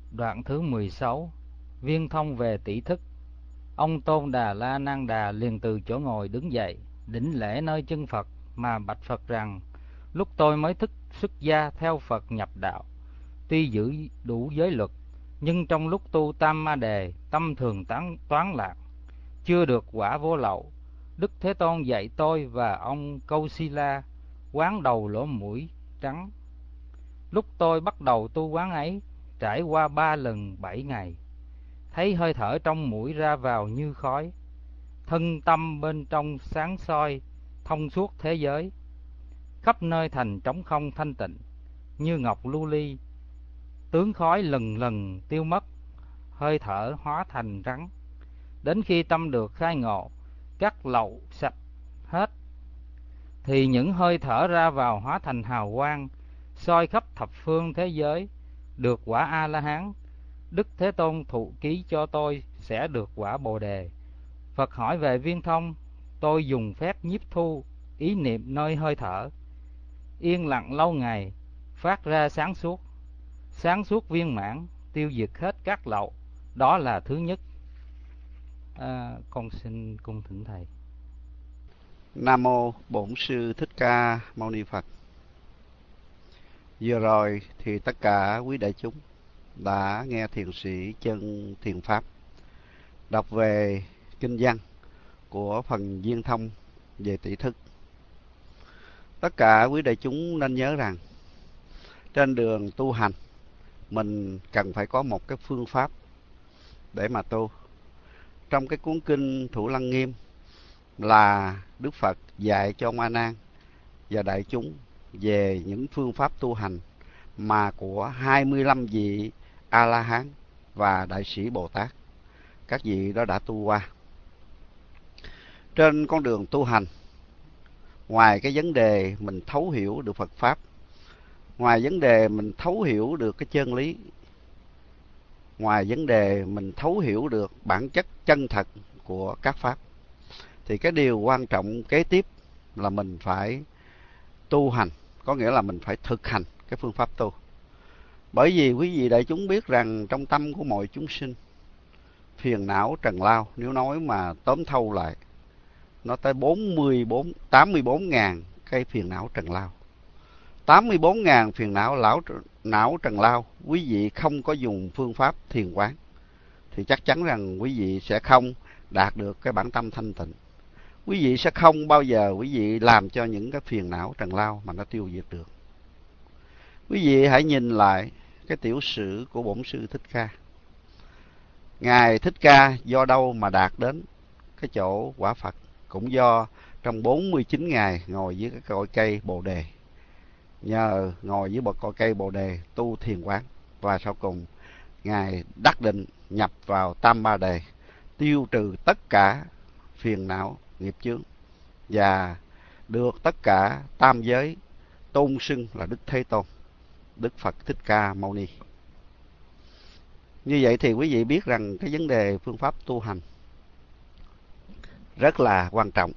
Đoạn thứ 16. Viên thông về tỷ thức. Ông Tôn Đà La Nan Đà liền từ chỗ ngồi đứng dậy, đảnh lễ nơi chân Phật mà bạch Phật rằng: lúc tôi mới thức xuất gia theo Phật nhập đạo, tuy giữ đủ giới luật, nhưng trong lúc tu Tam Ma Đề, tâm thường toán lạc, chưa được quả vô lậu. Đức Thế Tôn dạy tôi và ông Câu Si La quán đầu lỗ mũi trắng. Lúc tôi bắt đầu tu quán ấy, trải qua 3 lần 7 ngày, thấy hơi thở trong mũi ra vào như khói, thân tâm bên trong sáng soi, thông suốt thế giới, khắp nơi thành trống không thanh tịnh, như ngọc lưu ly, tướng khói lần lần tiêu mất, hơi thở hóa thành rắn. Đến khi tâm được khai ngộ, các lậu sạch hết, thì những hơi thở ra vào hóa thành hào quang, soi khắp thập phương thế giới, được quả A-la-hán. Đức Thế Tôn thụ ký cho tôi sẽ được quả Bồ Đề. Phật hỏi về Viên thông, tôi dùng phép nhiếp thu, ý niệm nơi hơi thở, yên lặng lâu ngày, phát ra sáng suốt viên mãn, tiêu diệt hết các lậu. Đó là thứ nhất. Con xin cung thỉnh thầy. Nam mô Bổn Sư Thích Ca Mâu Ni Phật. Vừa rồi thì tất cả quý đại chúng đã nghe thiền sĩ Chân Thiền Pháp đọc về kinh văn của phần Viên thông về tỷ thức. Tất cả quý đại chúng nên nhớ rằng trên đường tu hành, mình cần phải có một cái phương pháp để mà tu. Trong cái cuốn kinh Thủ Lăng Nghiêm là Đức Phật dạy cho ông A Nan và đại chúng về những phương pháp tu hành mà của 25 vị A La Hán và đại sĩ Bồ Tát, các vị đó đã tu qua. Trên con đường tu hành, ngoài cái vấn đề mình thấu hiểu được Phật pháp, ngoài vấn đề mình thấu hiểu được cái chân lý, ngoài vấn đề mình thấu hiểu được bản chất chân thật của các pháp, thì cái điều quan trọng kế tiếp là mình phải tu hành, có nghĩa là mình phải thực hành cái phương pháp tu. Bởi vì quý vị đại chúng biết rằng trong tâm của mọi chúng sinh, phiền não trần lao, nếu nói mà tóm thâu lại, nó tới 84.000 cái phiền não trần lao. 84.000 phiền não trần lao, quý vị không có dùng phương pháp thiền quán thì chắc chắn rằng quý vị sẽ không đạt được cái bản tâm thanh tịnh. Quý vị sẽ không bao giờ quý vị làm cho những cái phiền não trần lao mà nó tiêu diệt được. Quý vị hãy nhìn lại cái tiểu sử của Bổn Sư Thích Ca. Ngài Thích Ca do đâu mà đạt đến cái chỗ quả Phật? Cũng do trong 49 ngày ngồi dưới cái cội cây Bồ Đề. Nhờ ngồi dưới cội cây Bồ Đề tu thiền quán, và sau cùng Ngài đắc định nhập vào Tam Ma Đề, tiêu trừ tất cả phiền não nghiệp chướng và được tất cả tam giới tôn xưng là Đức Thế Tôn, Đức Phật Thích Ca Mâu Ni. Như vậy thì quý vị biết rằng cái vấn đề phương pháp tu hành rất là quan trọng.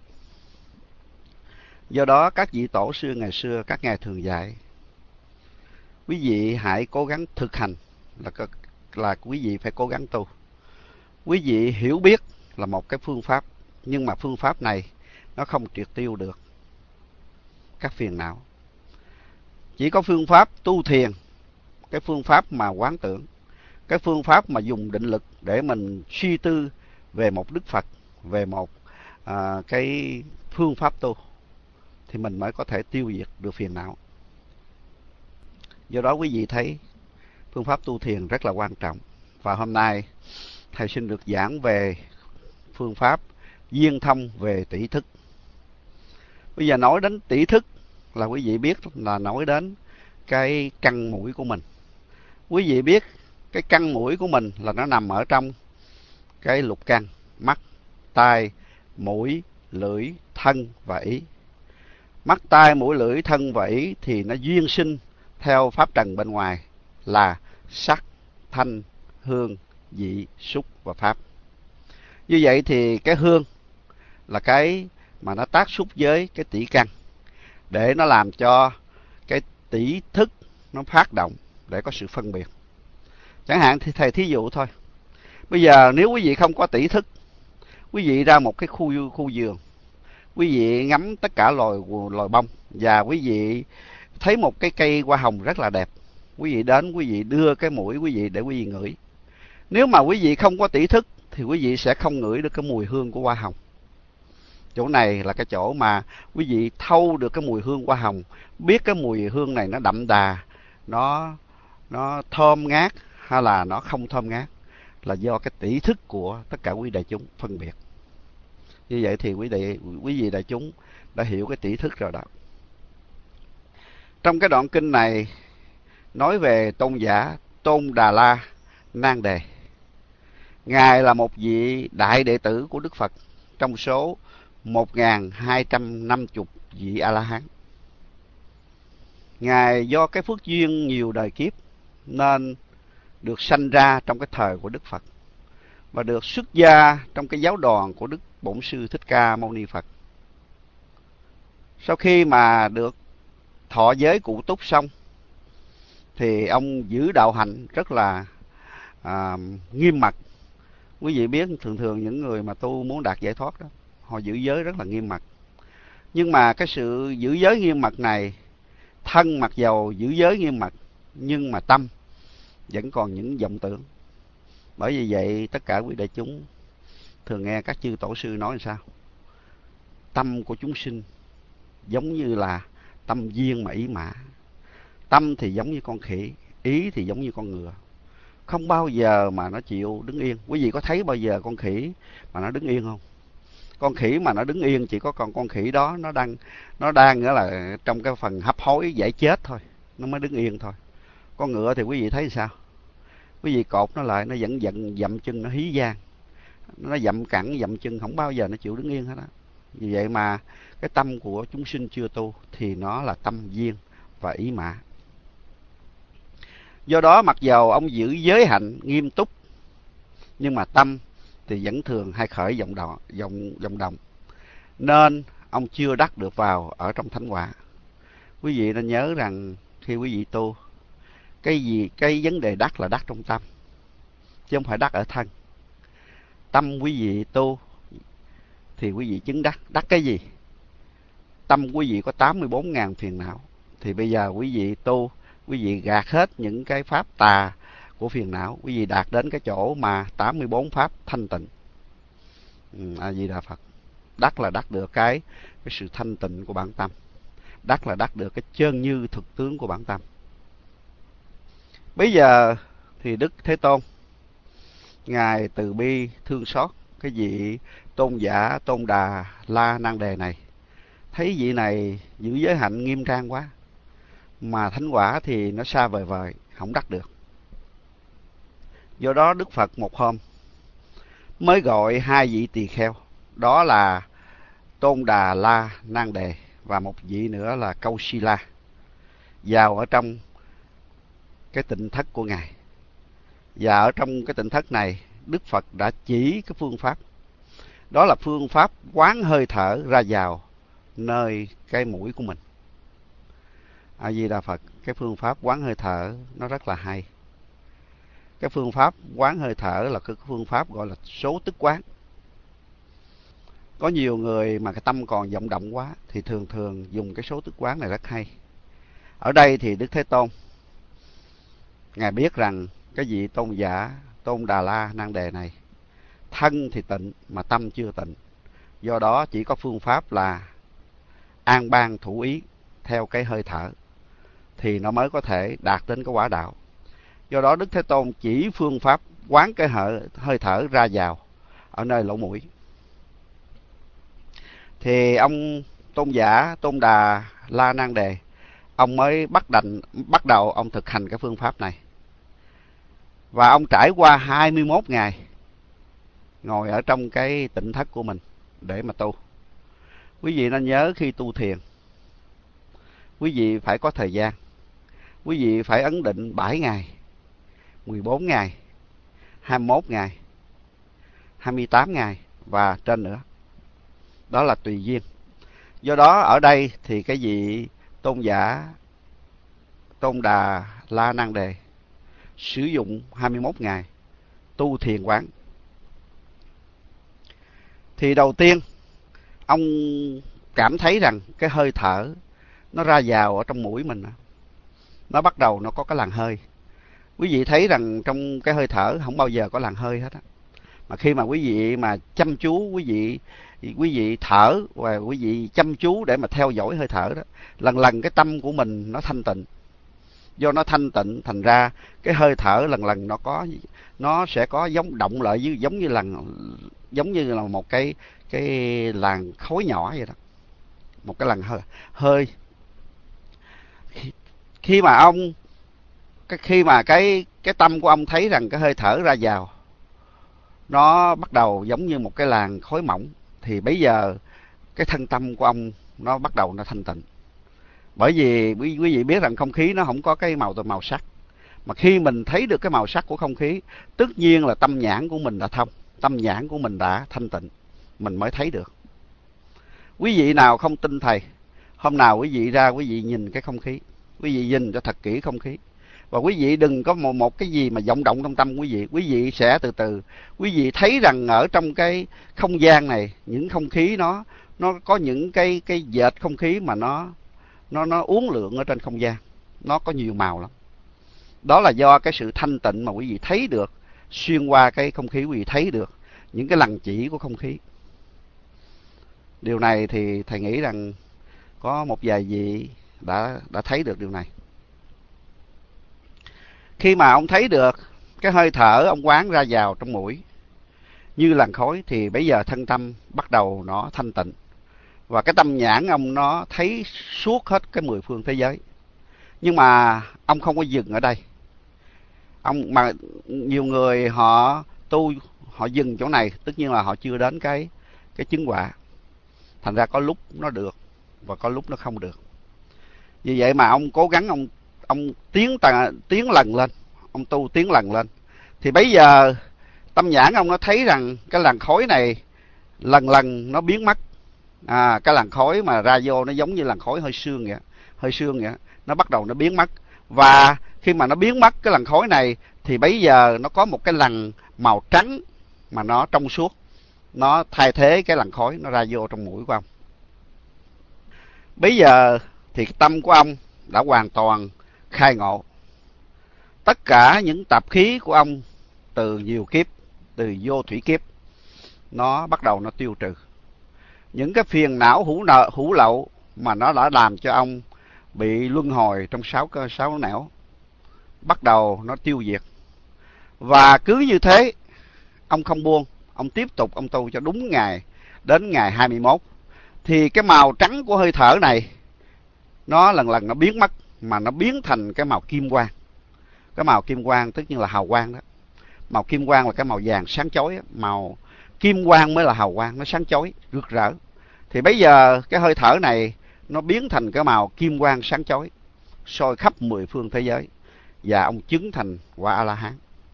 Do đó các vị tổ sư ngày xưa, các ngài thường dạy quý vị hãy cố gắng thực hành, là quý vị phải cố gắng tu. Quý vị hiểu biết là một cái phương pháp, nhưng mà phương pháp này nó không triệt tiêu được các phiền não. Chỉ có phương pháp tu thiền, cái phương pháp mà quán tưởng, cái phương pháp mà dùng định lực để mình suy tư về một Đức Phật, về một cái phương pháp tu, thì mình mới có thể tiêu diệt được phiền não. Do đó quý vị thấy phương pháp tu thiền rất là quan trọng. Và hôm nay thầy xin được giảng về phương pháp viên thông về tỷ thức. Bây giờ nói đến tỷ thức là quý vị biết là nói đến cái căn mũi của mình. Quý vị biết cái căn mũi của mình là nó nằm ở trong cái lục căn: mắt, tai, mũi, lưỡi, thân và ý. Mắt, tai, mũi, lưỡi, thân và ý thì nó duyên sinh theo pháp trần bên ngoài là sắc, thanh, hương, vị, xúc và pháp. Như vậy thì cái hương là cái mà nó tác xúc với cái tỷ căn, để nó làm cho cái tỷ thức nó phát động để có sự phân biệt. Chẳng hạn thì thầy thí dụ thôi. Bây giờ nếu quý vị không có tỷ thức, quý vị ra một cái khu vườn, quý vị ngắm tất cả loài bông, và quý vị thấy một cái cây hoa hồng rất là đẹp. Quý vị đến, quý vị đưa cái mũi quý vị để quý vị ngửi. Nếu mà quý vị không có tỷ thức thì quý vị sẽ không ngửi được cái mùi hương của hoa hồng. Chỗ này là cái chỗ mà quý vị thâu được cái mùi hương hoa hồng, biết cái mùi hương này nó đậm đà, nó thơm ngát hay là nó không thơm ngát, là do cái tỷ thức của tất cả quý đại chúng phân biệt. Như vậy thì quý vị đại chúng đã hiểu cái tỷ thức rồi đó. Trong cái đoạn kinh này nói về tôn giả Tôn Đà La Nan Đề. Ngài là một vị đại đệ tử của Đức Phật trong số 1250 vị A-la-hán. Ngài do cái phước duyên nhiều đời kiếp nên được sanh ra trong cái thời của Đức Phật và được xuất gia trong cái giáo đoàn của Đức Bổn Sư Thích Ca Mâu Ni Phật. Sau khi mà được thọ giới cụ túc xong thì ông giữ đạo hạnh rất là nghiêm mật. Quý vị biết thường thường những người mà tu muốn đạt giải thoát đó, họ giữ giới rất là nghiêm mật. Nhưng mà cái sự giữ giới nghiêm mật này, thân mặc dầu giữ giới nghiêm mật nhưng mà tâm vẫn còn những vọng tưởng. Bởi vì vậy tất cả quý đại chúng thường nghe các chư tổ sư nói làm sao? Tâm của chúng sinh giống như là tâm viên mà ý mã. Tâm thì giống như con khỉ, ý thì giống như con ngựa, không bao giờ mà nó chịu đứng yên. Quý vị có thấy bao giờ con khỉ mà nó đứng yên không? Con khỉ mà nó đứng yên chỉ có còn con khỉ đó nó đang nghĩa là trong cái phần hấp hối dễ chết thôi, nó mới đứng yên thôi. Con ngựa thì quý vị thấy sao? Quý vị cột nó lại, nó vẫn dậm chân, nó hí vang, nó dậm cẳng dậm chân, không bao giờ nó chịu đứng yên hết á. Vì vậy mà cái tâm của chúng sinh chưa tu thì nó là tâm viên và ý mã. Do đó mặc dầu ông giữ giới hạnh nghiêm túc nhưng mà tâm thì vẫn thường hay khởi vọng động, nên ông chưa đắc được vào ở trong thánh quả. Quý vị nên nhớ rằng khi quý vị tu, cái vấn đề đắc là đắc trong tâm chứ không phải đắc ở thân. Tâm quý vị tu thì quý vị chứng đắc cái gì? Tâm quý vị có 84.000 phiền não, thì bây giờ quý vị tu, quý vị gạt hết những cái pháp tà của phiền não, quý vị đạt đến cái chỗ mà 84 pháp thanh tịnh. A Di Đà Phật. Đắc là đắc được cái sự thanh tịnh của bản tâm, đắc là đắc được cái chân như thực tướng của bản tâm. Bây giờ thì Đức Thế Tôn Ngài từ bi thương xót cái vị tôn giả Tôn Đà La Nan Đề này, thấy vị này giữ giới hạnh nghiêm trang quá, mà thánh quả thì nó xa vời vời, không đắc được. Do đó Đức Phật một hôm mới gọi hai vị tỳ kheo, đó là Tôn Đà La Nan Đề và một vị nữa là Câu Si La, vào ở trong cái tịnh thất của Ngài. Và ở trong cái tịnh thất này, Đức Phật đã chỉ cái phương pháp, đó là phương pháp quán hơi thở ra vào nơi cái mũi của mình. A Di Đà Phật. Cái phương pháp quán hơi thở nó rất là hay. Cái phương pháp quán hơi thở là cái phương pháp gọi là số tức quán. Có nhiều người mà cái tâm còn vọng động quá thì thường thường dùng cái số tức quán này rất hay. Ở đây thì Đức Thế Tôn Ngài biết rằng cái vị tôn giả Tôn Đà La Nan Đề này thân thì tịnh mà tâm chưa tịnh. Do đó chỉ có phương pháp là an ban thủ ý theo cái hơi thở thì nó mới có thể đạt đến cái quả đạo. Do đó Đức Thế Tôn chỉ phương pháp quán cái hơi thở ra vào ở nơi lỗ mũi. Thì ông tôn giả Tôn Đà La Nan Đề, ông mới bắt đầu ông thực hành cái phương pháp này. Và ông trải qua 21 ngày ngồi ở trong cái tịnh thất của mình để mà tu. Quý vị nên nhớ khi tu thiền, quý vị phải có thời gian. Quý vị phải ấn định 7 ngày, 14 ngày, 21 ngày, 28 ngày và trên nữa. Đó là tùy duyên. Do đó ở đây thì cái vị tôn giả Tôn Đà La Nan Đề sử dụng 21 ngày tu thiền quán. Thì đầu tiên ông cảm thấy rằng cái hơi thở nó ra vào ở trong mũi mình, nó bắt đầu nó có cái làn hơi. Quý vị thấy rằng trong cái hơi thở không bao giờ có làn hơi hết á. Mà khi mà quý vị mà chăm chú, quý vị thở và quý vị chăm chú để mà theo dõi hơi thở đó, lần lần cái tâm của mình nó thanh tịnh. Do nó thanh tịnh thành ra cái hơi thở lần lần nó sẽ có giống động lại, giống như là một cái làn khói nhỏ vậy đó, một cái làn hơi. Khi mà cái tâm của ông thấy rằng cái hơi thở ra vào nó bắt đầu giống như một cái làn khói mỏng, thì bây giờ cái thân tâm của ông nó bắt đầu nó thanh tịnh. Bởi vì quý vị biết rằng không khí nó không có cái màu sắc, mà khi mình thấy được cái màu sắc của không khí, tất nhiên là tâm nhãn của mình đã thông, tâm nhãn của mình đã thanh tịnh, mình mới thấy được. Quý vị nào không tin thầy, hôm nào quý vị ra quý vị nhìn cái không khí, quý vị nhìn cho thật kỹ không khí, và quý vị đừng có một cái gì mà vọng động trong tâm quý vị sẽ từ từ quý vị thấy rằng ở trong cái không gian này, những không khí nó có những cái dệt không khí mà nó uốn lượn ở trên không gian, nó có nhiều màu lắm. Đó là do cái sự thanh tịnh mà quý vị thấy được, xuyên qua cái không khí quý vị thấy được những cái lằn chỉ của không khí. Điều này thì thầy nghĩ rằng có một vài vị đã thấy được điều này. Khi mà ông thấy được cái hơi thở ông quán ra vào trong mũi như làn khói, thì bây giờ thân tâm bắt đầu nó thanh tịnh, và cái tâm nhãn ông nó thấy suốt hết cái 10 phương thế giới. Nhưng mà ông không có dừng ở đây. Mà nhiều người họ tu, họ dừng chỗ này, tất nhiên là họ chưa đến cái chứng quả. Thành ra có lúc nó được và có lúc nó không được. Vì vậy mà ông cố gắng ông tiến lần lên, ông tu tiến lần lên. Thì bây giờ tâm nhãn ông nó thấy rằng cái làn khói này lần lần nó biến mất. Cái làn khói mà ra vô nó giống như làn khói hơi sương vậy, nó bắt đầu nó biến mất. Và khi mà nó biến mất cái làn khói này, thì bây giờ nó có một cái làn màu trắng mà nó trong suốt, nó thay thế cái làn khói nó ra vô trong mũi của ông. Bây giờ thì tâm của ông đã hoàn toàn khai ngộ. Tất cả những tạp khí của ông từ nhiều kiếp, từ vô thủy kiếp, nó bắt đầu nó tiêu trừ. Những cái phiền não hữu lậu mà nó đã làm cho ông bị luân hồi trong sáu nẻo, bắt đầu nó tiêu diệt. Và cứ như thế, ông không buông, ông tiếp tục ông tu cho đúng ngày, đến ngày 21. Thì cái màu trắng của hơi thở này, nó lần lần nó biến mất, mà nó biến thành cái màu kim quang. Cái màu kim quang tất nhiên là hào quang đó. Màu kim quang là cái màu vàng sáng chói, màu kim quang mới là hào quang, nó sáng chói, rực rỡ. Thì bây giờ cái hơi thở này nó biến thành cái màu kim quang sáng chói, soi khắp 10 phương thế giới, và ông chứng thành quả A-la-hán.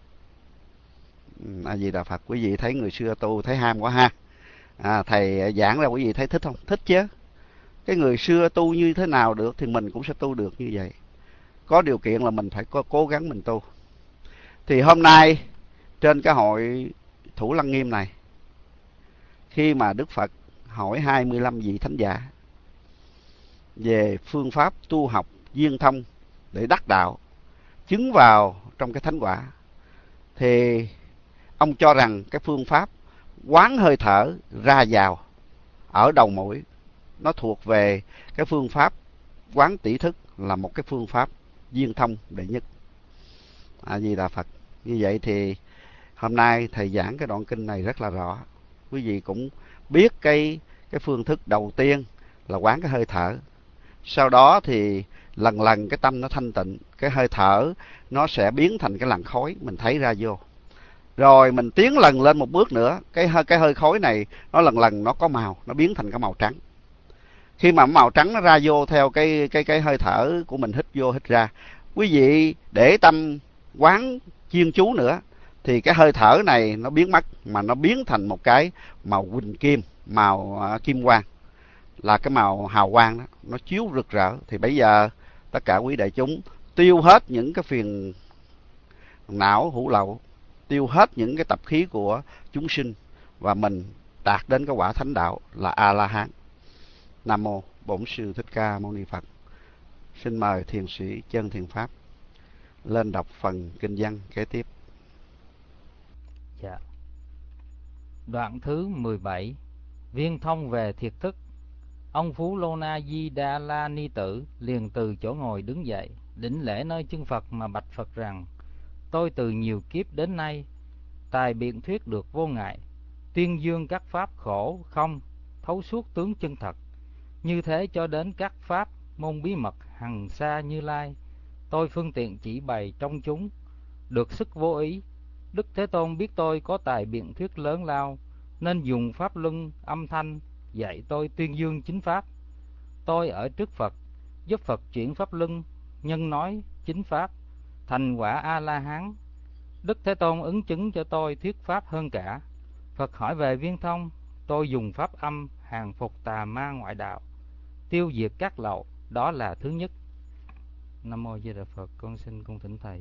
A Di Đà Phật. Quý vị thấy người xưa tu thấy ham quá ha. Thầy giảng ra quý vị thấy thích không? Thích chứ. Cái người xưa tu như thế nào được thì mình cũng sẽ tu được như vậy. Có điều kiện là mình phải cố gắng mình tu. Thì hôm nay trên cái hội Thủ Lăng Nghiêm này, khi mà Đức Phật hỏi 25 vị thánh giả về phương pháp tu học viên thông để đắc đạo, chứng vào trong cái thánh quả, thì ông cho rằng cái phương pháp quán hơi thở ra vào ở đầu mũi, nó thuộc về cái phương pháp quán tỷ thức, là một cái phương pháp viên thông đệ nhất. A Di Đà Phật. Như vậy thì hôm nay thầy giảng cái đoạn kinh này rất là rõ. Quý vị cũng biết cái phương thức đầu tiên là quán cái hơi thở. Sau đó thì lần lần cái tâm nó thanh tịnh, cái hơi thở nó sẽ biến thành cái làn khói mình thấy ra vô. Rồi mình tiến lần lên một bước nữa, cái hơi khói này nó lần lần nó có màu, nó biến thành cái màu trắng. Khi mà màu trắng nó ra vô theo cái hơi thở của mình hít vô hít ra, quý vị để tâm quán chuyên chú nữa, thì cái hơi thở này nó biến mất, mà nó biến thành một cái màu huỳnh kim, màu kim quang, là cái màu hào quang đó, nó chiếu rực rỡ. Thì bây giờ tất cả quý đại chúng tiêu hết những cái não hữu lậu, tiêu hết những cái tập khí của chúng sinh, và mình đạt đến cái quả thánh đạo là A La Hán. Nam mô Bổn Sư Thích Ca Mâu Ni Phật. Xin mời thiền sĩ Chân Thiền Pháp lên đọc phần kinh văn kế tiếp. Dạ. Đoạn thứ 17. Viên thông về thiệt thức. Ông Phú Lô Na Di Đà La Ni Tử liền từ chỗ ngồi đứng dậy, đảnh lễ nơi chân Phật mà bạch Phật rằng: tôi từ nhiều kiếp đến nay, tài biện thuyết được vô ngại, tuyên dương các pháp khổ không, thấu suốt tướng chân thật. Như thế cho đến các pháp môn bí mật hằng xa Như Lai, tôi phương tiện chỉ bày trong chúng, được sức vô ý. Đức Thế Tôn biết tôi có tài biện thuyết lớn lao, nên dùng pháp luân âm thanh dạy tôi tuyên dương chính pháp. Tôi ở trước Phật, giúp Phật chuyển pháp luân, nhân nói chính pháp, thành quả A-la-hán. Đức Thế Tôn ứng chứng cho tôi thuyết pháp hơn cả. Phật hỏi về Viên Thông, tôi dùng pháp âm hàng phục tà ma ngoại đạo, tiêu diệt các lậu, đó là thứ nhất. Nam mô Di Đà Phật. Con xin cung thỉnh thầy.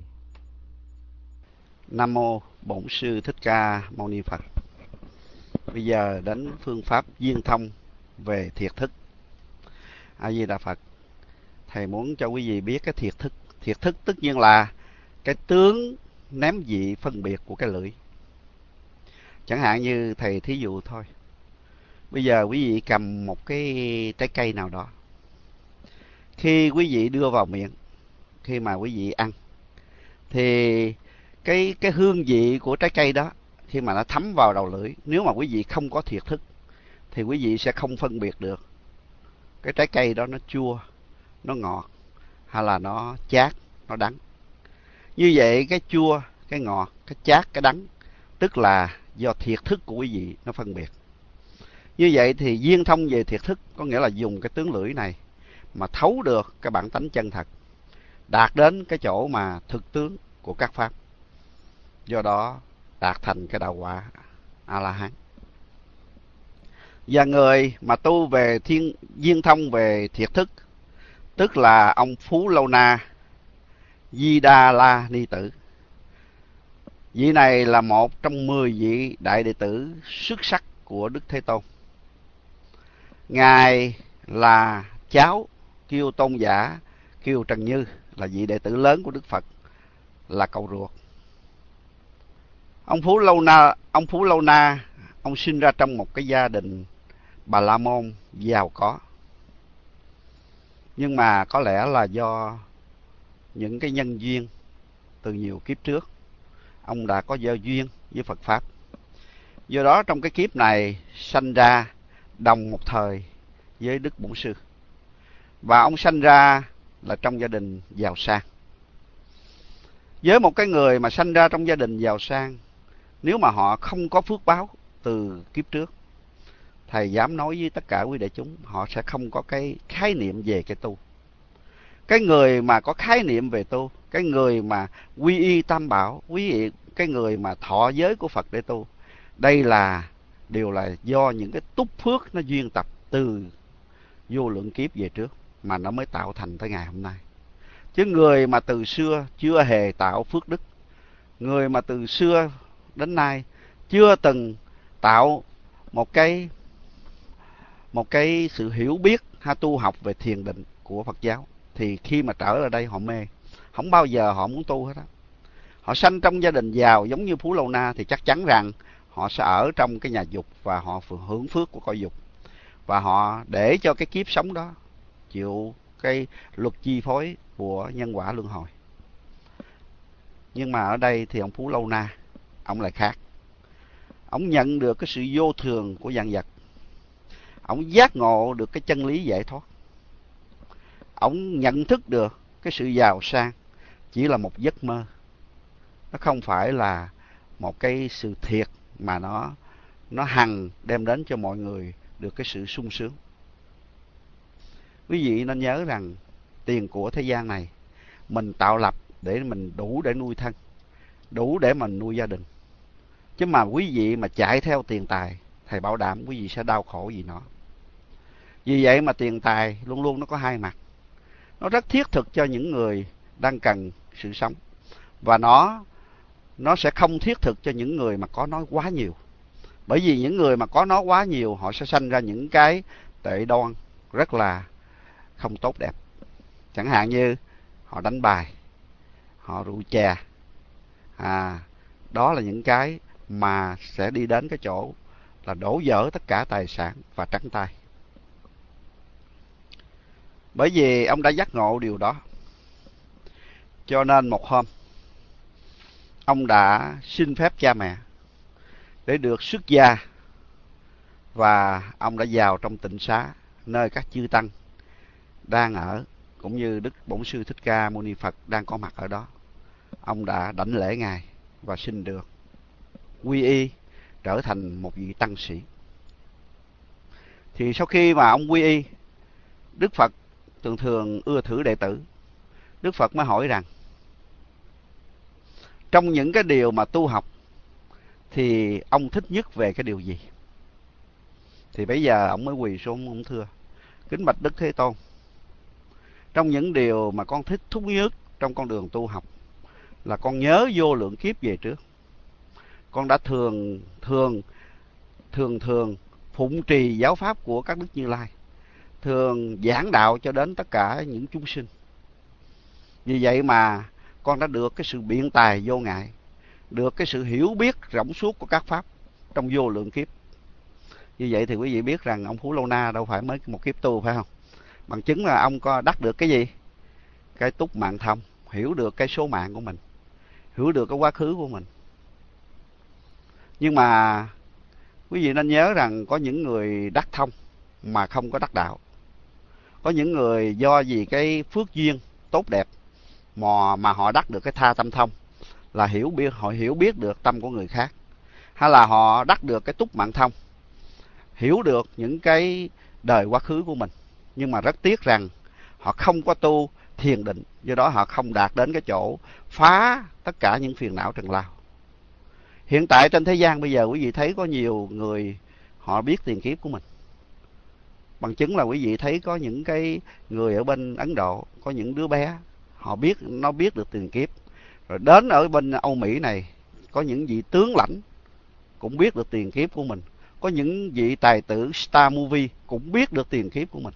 Nam mô Bổn Sư Thích Ca Mâu Ni Phật. Bây giờ đến phương pháp viên thông về thiệt thức. A Di Đà Phật. Thầy muốn cho quý vị biết cái thiệt thức. Thiệt thức tất nhiên là cái tướng ném vị phân biệt của cái lưỡi. Chẳng hạn như thầy thí dụ thôi. Bây giờ quý vị cầm một cái trái cây nào đó. Khi quý vị đưa vào miệng, khi mà quý vị ăn, thì cái hương vị của trái cây đó, khi mà nó thấm vào đầu lưỡi, nếu mà quý vị không có thiệt thức, thì quý vị sẽ không phân biệt được cái trái cây đó nó chua, nó ngọt, hay là nó chát, nó đắng. Như vậy cái chua, cái ngọt, cái chát, cái đắng, tức là do thiệt thức của quý vị nó phân biệt. Như vậy thì viên thông về thiệt thức có nghĩa là dùng cái tướng lưỡi này mà thấu được cái bản tánh chân thật, đạt đến cái chỗ mà thực tướng của các pháp, do đó đạt thành cái đạo quả A-la-hán. Và người mà tu về viên thông về thiệt thức, tức là ông Phú Lâu Na Di Đà La Ni Tử. Vị này là một trong 10 vị đại đệ tử xuất sắc của Đức Thế Tôn. Ngài là cháu Kiêu Tôn Giả Kiêu Trần Như, là vị đệ tử lớn của Đức Phật, là cậu ruột. Ông Phú Lâu Na, ông sinh ra trong một cái gia đình Bà La Môn giàu có. Nhưng mà có lẽ là do những cái nhân duyên từ nhiều kiếp trước, ông đã có giao duyên với Phật Pháp. Do đó trong cái kiếp này sanh ra đồng một thời với Đức Bổn Sư. Và ông sanh ra là trong gia đình giàu sang. Với một cái người mà sanh ra trong gia đình giàu sang, nếu mà họ không có phước báo từ kiếp trước, thầy dám nói với tất cả quý đại chúng, họ sẽ không có cái khái niệm về cái tu. Cái người mà có khái niệm về tu, cái người mà quy y tam bảo, cái người mà thọ giới của Phật để tu, đây là đều là do những cái túc phước nó duyên tập từ vô lượng kiếp về trước mà nó mới tạo thành tới ngày hôm nay. Chứ người mà từ xưa chưa hề tạo phước đức, người mà từ xưa đến nay chưa từng tạo một cái sự hiểu biết hay tu học về thiền định của Phật giáo, thì khi mà trở lại đây họ mê, không bao giờ họ muốn tu hết á. Họ sanh trong gia đình giàu giống như Phú Lâu Na thì chắc chắn rằng họ sẽ ở trong cái nhà dục và họ hưởng phước của cõi dục, và họ để cho cái kiếp sống đó chịu cái luật chi phối của nhân quả luân hồi. Nhưng mà ở đây thì ông Phú Lâu Na, ông lại khác. Ông nhận được cái sự vô thường của vạn vật. Ông giác ngộ được cái chân lý giải thoát. Ông nhận thức được cái sự giàu sang chỉ là một giấc mơ. Nó không phải là một cái sự thiệt mà nó hằng đem đến cho mọi người được cái sự sung sướng. Quý vị nên nhớ rằng tiền của thế gian này mình tạo lập để mình đủ để nuôi thân, đủ để mình nuôi gia đình. Chứ mà quý vị mà chạy theo tiền tài, thầy bảo đảm quý vị sẽ đau khổ vì nó. Vì vậy mà tiền tài luôn luôn nó có hai mặt. Nó rất thiết thực cho những người đang cần sự sống, và nó nó sẽ không thiết thực cho những người mà có nói quá nhiều. Bởi vì những người mà có nói quá nhiều, họ sẽ sanh ra những cái tệ đoan rất là không tốt đẹp. Chẳng hạn như họ đánh bài, họ rượu chè. Đó là những cái mà sẽ đi đến cái chỗ là đổ vỡ tất cả tài sản và trắng tay. Bởi vì ông đã giác ngộ điều đó, cho nên một hôm ông đã xin phép cha mẹ để được xuất gia, và ông đã vào trong tịnh xá nơi các chư tăng đang ở, cũng như Đức Bổn Sư Thích Ca Mâu Ni Phật đang có mặt ở đó. Ông đã đảnh lễ Ngài và xin được quy y, trở thành một vị tăng sĩ. Thì sau khi mà ông quy y, Đức Phật thường thường ưa thử đệ tử. Đức Phật mới hỏi rằng, trong những cái điều mà tu học thì ông thích nhất về cái điều gì? Thì bây giờ ông mới quỳ xuống, ông thưa: kính bạch Đức Thế Tôn, trong những điều mà con thích thú nhất trong con đường tu học là con nhớ vô lượng kiếp về trước. Con đã thường phụng trì giáo pháp của các Đức Như Lai, thường giảng đạo cho đến tất cả những chúng sinh. Vì vậy mà con đã được cái sự biện tài vô ngại, được cái sự hiểu biết rộng suốt của các pháp trong vô lượng kiếp. Như vậy thì quý vị biết rằng ông Phú Lâu Na đâu phải mới một kiếp tu, phải không? Bằng chứng là ông có đắc được cái gì? Cái túc mạng thông, hiểu được cái số mạng của mình, hiểu được cái quá khứ của mình. Nhưng mà quý vị nên nhớ rằng có những người đắc thông mà không có đắc đạo. Có những người do vì cái phước duyên tốt đẹp mà họ đắc được cái tha tâm thông, là họ hiểu biết được tâm của người khác. Hay là họ đắc được cái túc mạng thông, hiểu được những cái đời quá khứ của mình. Nhưng mà rất tiếc rằng họ không có tu thiền định, do đó họ không đạt đến cái chỗ phá tất cả những phiền não trần lao. Hiện tại trên thế gian bây giờ quý vị thấy có nhiều người họ biết tiền kiếp của mình. Bằng chứng là quý vị thấy có những cái người ở bên Ấn Độ, có những đứa bé nó biết được tiền kiếp. Rồi đến ở bên Âu Mỹ này, có những vị tướng lãnh cũng biết được tiền kiếp của mình. Có những vị tài tử star movie cũng biết được tiền kiếp của mình.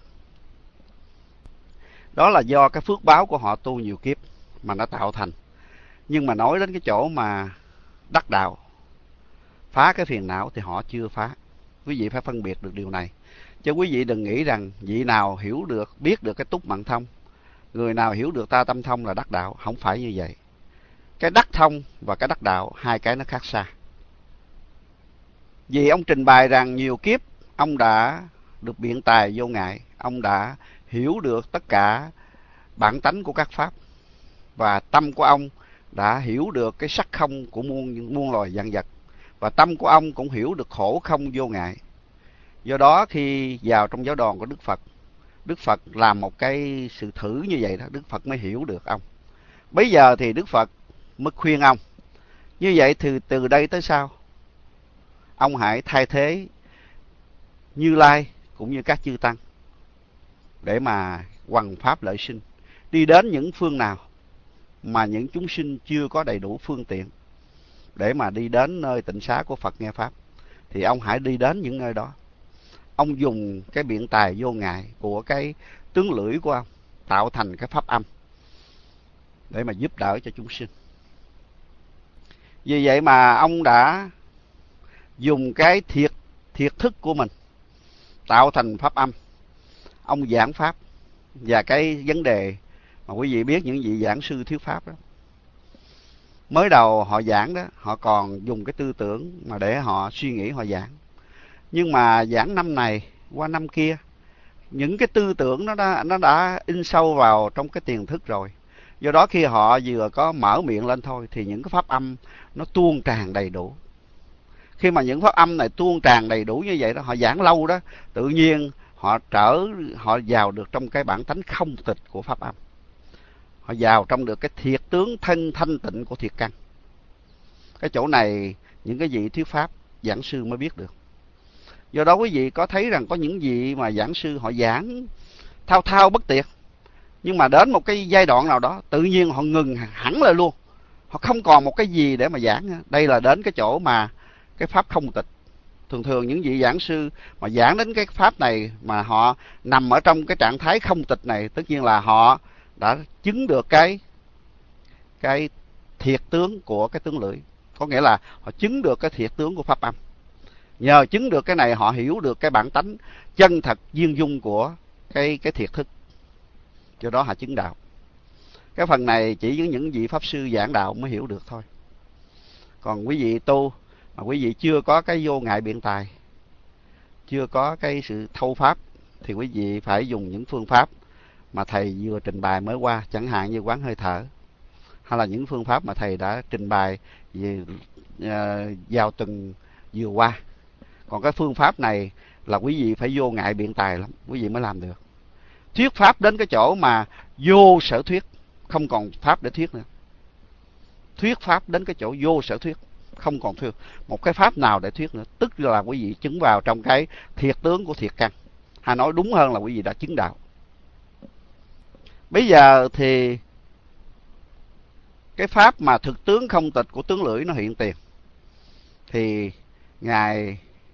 Đó là do cái phước báo của họ tu nhiều kiếp mà nó tạo thành. Nhưng mà nói đến cái chỗ mà đắc đạo, phá cái phiền não thì họ chưa phá. Quý vị phải phân biệt được điều này. Chứ quý vị đừng nghĩ rằng vị nào hiểu được, biết được cái túc mạng thông, người nào hiểu được ta tâm thông là đắc đạo. Không phải như vậy. Cái đắc thông và cái đắc đạo, hai cái nó khác xa. Vì ông trình bày rằng nhiều kiếp ông đã được biện tài vô ngại, ông đã hiểu được tất cả bản tánh của các pháp, và tâm của ông đã hiểu được cái sắc không của muôn loài vạn vật, và tâm của ông cũng hiểu được khổ không vô ngại. Do đó khi vào trong giáo đoàn của Đức Phật làm một cái sự thử như vậy đó, Đức Phật mới hiểu được ông. Bây giờ thì Đức Phật mới khuyên ông, như vậy thì từ đây tới sau ông hãy thay thế Như Lai cũng như các chư tăng để mà hoằng pháp lợi sinh, đi đến những phương nào mà những chúng sinh chưa có đầy đủ phương tiện để mà đi đến nơi tịnh xá của Phật nghe pháp, thì ông hãy đi đến những nơi đó. Ông dùng cái biện tài vô ngại của cái tướng lưỡi của ông tạo thành cái pháp âm để mà giúp đỡ cho chúng sinh. Vì vậy mà ông đã dùng cái thiệt thức của mình tạo thành pháp âm. Ông giảng pháp, và cái vấn đề mà quý vị biết những vị giảng sư thuyết pháp đó, mới đầu họ giảng đó, họ còn dùng cái tư tưởng mà để họ suy nghĩ họ giảng. Nhưng mà giảng năm này qua năm kia, những cái tư tưởng nó đã in sâu vào trong cái tiềm thức rồi. Do đó khi họ vừa có mở miệng lên thôi thì những cái pháp âm nó tuôn tràn đầy đủ. Khi mà những pháp âm này tuôn tràn đầy đủ như vậy đó, họ giảng lâu đó, tự nhiên họ vào được trong cái bản tánh không tịch của pháp âm. Họ vào trong được cái thiệt tướng thanh tịnh của thiệt căn. Cái chỗ này những cái vị thuyết pháp giảng sư mới biết được. Do đó quý vị có thấy rằng có những vị mà giảng sư họ giảng thao thao bất tuyệt, nhưng mà đến một cái giai đoạn nào đó tự nhiên họ ngừng hẳn lại luôn. họ không còn một cái gì để mà giảng. Đây là đến cái chỗ mà cái pháp không tịch. Thường thường những vị giảng sư mà giảng đến cái pháp này mà họ nằm ở trong cái trạng thái không tịch này, tất nhiên là họ đã chứng được cái thiệt tướng của cái tướng lưỡi. Có nghĩa là họ chứng được cái thiệt tướng của pháp âm. Nhờ chứng được cái này họ hiểu được cái bản tánh chân thật duyên dung của cái thiệt thức. Do đó họ chứng đạo. Cái phần này chỉ với những vị pháp sư giảng đạo mới hiểu được thôi. Còn quý vị tu mà quý vị chưa có cái vô ngại biện tài, chưa có cái sự thâu pháp, thì quý vị phải dùng những phương pháp mà thầy vừa trình bày mới qua, chẳng hạn như quán hơi thở, hay là những phương pháp mà thầy đã trình bày về vào tuần vừa qua. Còn cái phương pháp này là quý vị phải vô ngại biện tài lắm, quý vị mới làm được. Thuyết pháp đến cái chỗ mà vô sở thuyết, không còn pháp để thuyết nữa. Thuyết pháp đến cái chỗ vô sở thuyết, không còn thuyết một cái pháp nào để thuyết nữa. Tức là quý vị chứng vào trong cái thiệt tướng của thiệt căn. Hay nói đúng hơn là quý vị đã chứng đạo. Bây giờ thì cái pháp mà thực tướng không tịch của tướng lưỡi nó hiện tiền. Thì Ngài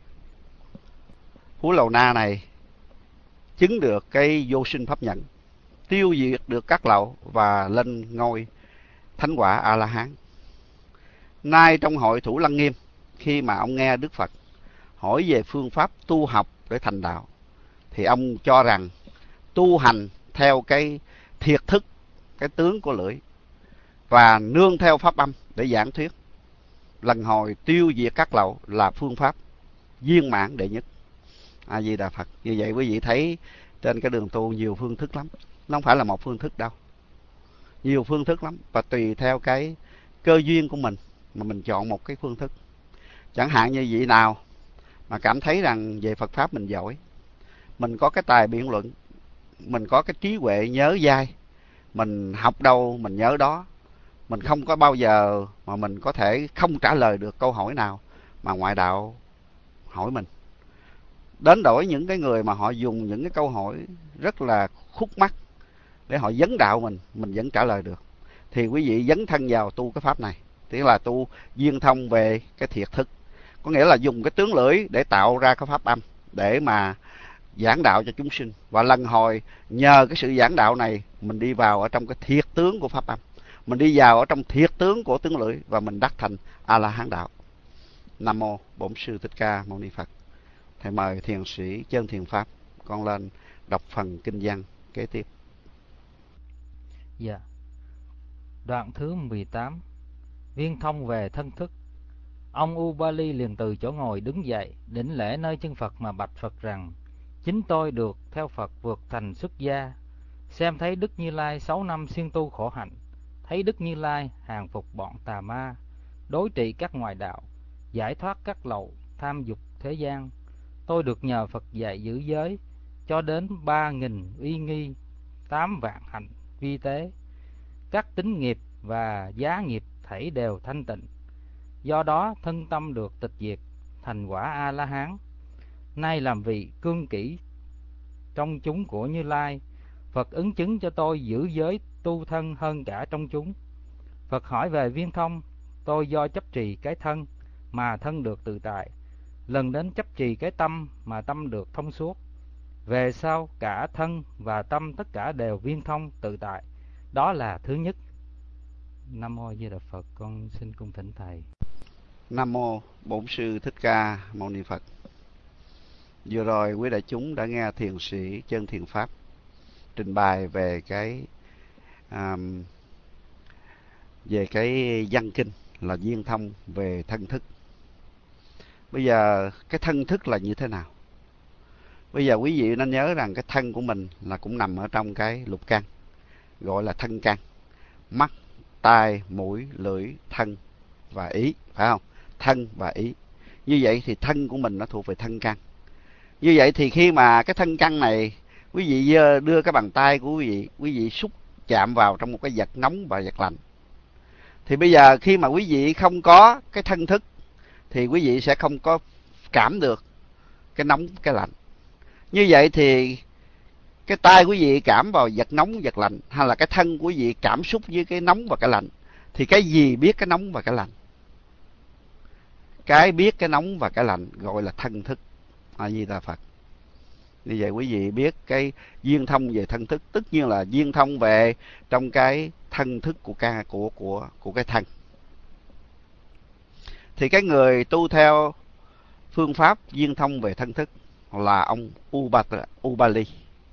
Phú Lầu Na này chứng được cái vô sinh pháp nhận, tiêu diệt được các lậu và lên ngôi thánh quả A-la-hán. Nay trong hội Thủ Lăng Nghiêm, khi mà ông nghe Đức Phật hỏi về phương pháp tu học để thành đạo, thì ông cho rằng tu hành theo cái thiệt thức, cái tướng của lưỡi, và nương theo pháp âm để giảng thuyết, lần hồi tiêu diệt các lậu là phương pháp viên mãn đệ nhất. A Di Đà Phật. Như vậy quý vị thấy trên cái đường tu nhiều phương thức lắm, nó không phải là một phương thức đâu, nhiều phương thức lắm, và tùy theo cái cơ duyên của mình mà mình chọn một cái phương thức. Chẳng hạn như vị nào mà cảm thấy rằng về Phật pháp mình giỏi, mình có cái tài biện luận, mình có cái trí huệ nhớ dai, mình học đâu mình nhớ đó, mình không có bao giờ mà mình có thể không trả lời được câu hỏi nào mà ngoại đạo hỏi mình. Đến đổi những cái người mà họ dùng những cái câu hỏi rất là khúc mắc để họ vấn đạo mình vẫn trả lời được, thì quý vị dấn thân vào tu cái pháp này, tức là tu duyên thông về cái thiệt thức. Có nghĩa là dùng cái tướng lưỡi để tạo ra cái pháp âm để mà giảng đạo cho chúng sinh. Và lần hồi nhờ cái sự giảng đạo này, mình đi vào ở trong cái thiệt tướng của pháp âm, mình đi vào ở trong thiệt tướng của tướng lưỡi, và mình đắc thành A-la-hán đạo. Nam mô Bổn Sư Thích Ca Mâu Ni Phật. Thầy mời thiền sĩ Chân Thiền Pháp con lên đọc phần kinh văn kế tiếp. Dạ. Đoạn thứ 18. Viên thông về thân thức. Ông Ubali liền từ chỗ ngồi đứng dậy, đảnh lễ nơi chân Phật mà bạch Phật rằng: chính tôi được theo Phật vượt thành xuất gia, xem thấy Đức Như Lai 6 năm siêng tu khổ hạnh, thấy Đức Như Lai hàng phục bọn tà ma, đối trị các ngoại đạo, giải thoát các lậu tham dục thế gian. Tôi được nhờ Phật dạy giữ giới cho đến 3.000 uy nghi, 8 vạn hạnh vi tế. Các tính nghiệp và giá nghiệp thảy đều thanh tịnh. Do đó thân tâm được tịch diệt, thành quả A-la-hán. Nay làm vị cương kỷ trong chúng của Như Lai, Phật ứng chứng cho tôi giữ giới tu thân hơn cả trong chúng. Phật hỏi về Viên thông. Tôi do chấp trì cái thân mà thân được tự tại, lần đến chấp trì cái tâm mà tâm được thông suốt. Về sau cả thân và tâm tất cả đều viên thông tự tại. Đó là thứ nhất. Nam mô A Di Đà Phật. Con xin cung thỉnh thầy. Nam mô Bổn Sư Thích Ca Mâu Ni Phật. Vừa rồi quý đại chúng đã nghe thiền sĩ Chân Thiền Pháp trình bày về cái văn kinh là viên thông về thân thức. Bây giờ cái thân thức là như thế nào? Bây giờ quý vị nên nhớ rằng cái thân của mình là cũng nằm ở trong cái lục căn, gọi là thân căn: mắt, tai, mũi, lưỡi, thân và ý, phải không? Thân và ý. Như vậy thì thân của mình nó thuộc về thân căn. Như vậy thì khi mà cái thân căn này, quý vị đưa cái bàn tay của quý vị xúc chạm vào trong một cái vật nóng và vật lạnh, thì bây giờ khi mà quý vị không có cái thân thức thì quý vị sẽ không có cảm được cái nóng, cái lạnh. Như vậy thì cái tay quý vị cảm vào vật nóng, vật lạnh, hay là cái thân của quý vị cảm xúc với cái nóng và cái lạnh, Thì cái gì biết cái nóng và cái lạnh? Cái biết cái nóng và cái lạnh gọi là thân thức. A Di Đà Phật. Như vậy quý vị biết cái duyên thông về thân thức, tất nhiên là duyên thông về trong cái thân thức của cái thân. Thì cái người tu theo phương pháp duyên thông về thân thức là ông Ubali.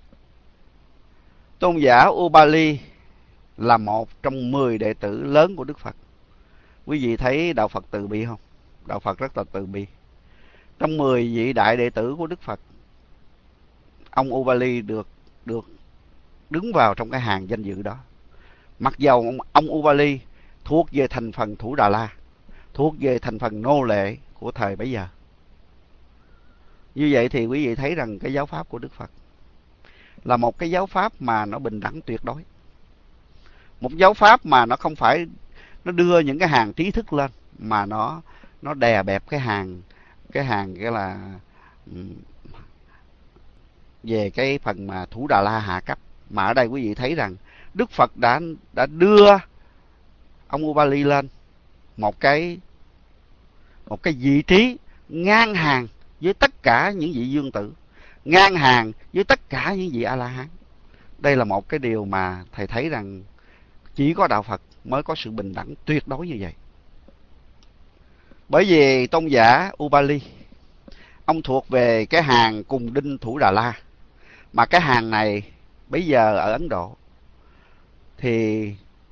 Tôn giả Ubali là một trong 10 đệ tử lớn của Đức Phật. Quý vị thấy đạo Phật từ bi không? Đạo Phật rất là từ bi. Trong 10 vị đại đệ tử của Đức Phật, ông Ubali được đứng vào trong cái hàng danh dự đó. Mặc dầu ông Ubali thuộc về thành phần Thủ Đà La, thuộc về thành phần nô lệ của thời bấy giờ. Như vậy thì quý vị thấy rằng cái giáo pháp của Đức Phật là một cái giáo pháp mà nó bình đẳng tuyệt đối. Một giáo pháp mà nó không phải nó đưa những cái hàng trí thức lên, mà nó đè bẹp cái hàng cái là về cái phần mà Thủ Đà La hạ cấp. Mà ở đây quý vị thấy rằng Đức Phật đã đưa ông Ubali lên một cái vị trí ngang hàng với tất cả những vị dương tử, ngang hàng với tất cả những vị A-la-hán. Đây là một cái điều mà thầy thấy rằng chỉ có đạo Phật mới có sự bình đẳng tuyệt đối như vậy. Bởi vì tôn giả Ubali, ông thuộc về cái hàng cùng đinh Thủ Đà La. Mà cái hàng này bây giờ ở Ấn Độ thì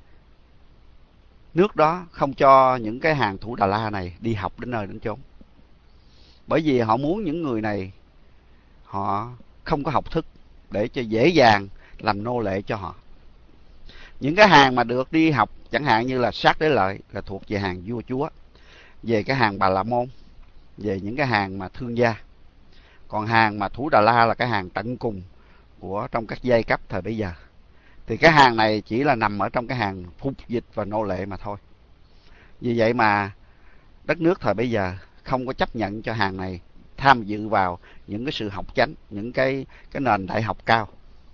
nước đó không cho những cái hàng Thủ Đà La này đi học đến nơi đến chốn. Bởi vì họ muốn những người này họ không có học thức để cho dễ dàng làm nô lệ cho họ. Những cái hàng mà được đi học chẳng hạn như là Sát Đế Lợi là thuộc về hàng vua chúa, về cái hàng Bà La Môn, về những cái hàng mà thương gia. Còn hàng mà Thủ Đà La là cái hàng tận cùng của trong các giai cấp thời bấy giờ. Thì cái hàng này chỉ là nằm ở trong cái hàng phục dịch và nô lệ mà thôi. Vì vậy mà đất nước thời bấy giờ không có chấp nhận cho hàng này tham dự vào những cái sự học chánh, những cái nền đại học cao.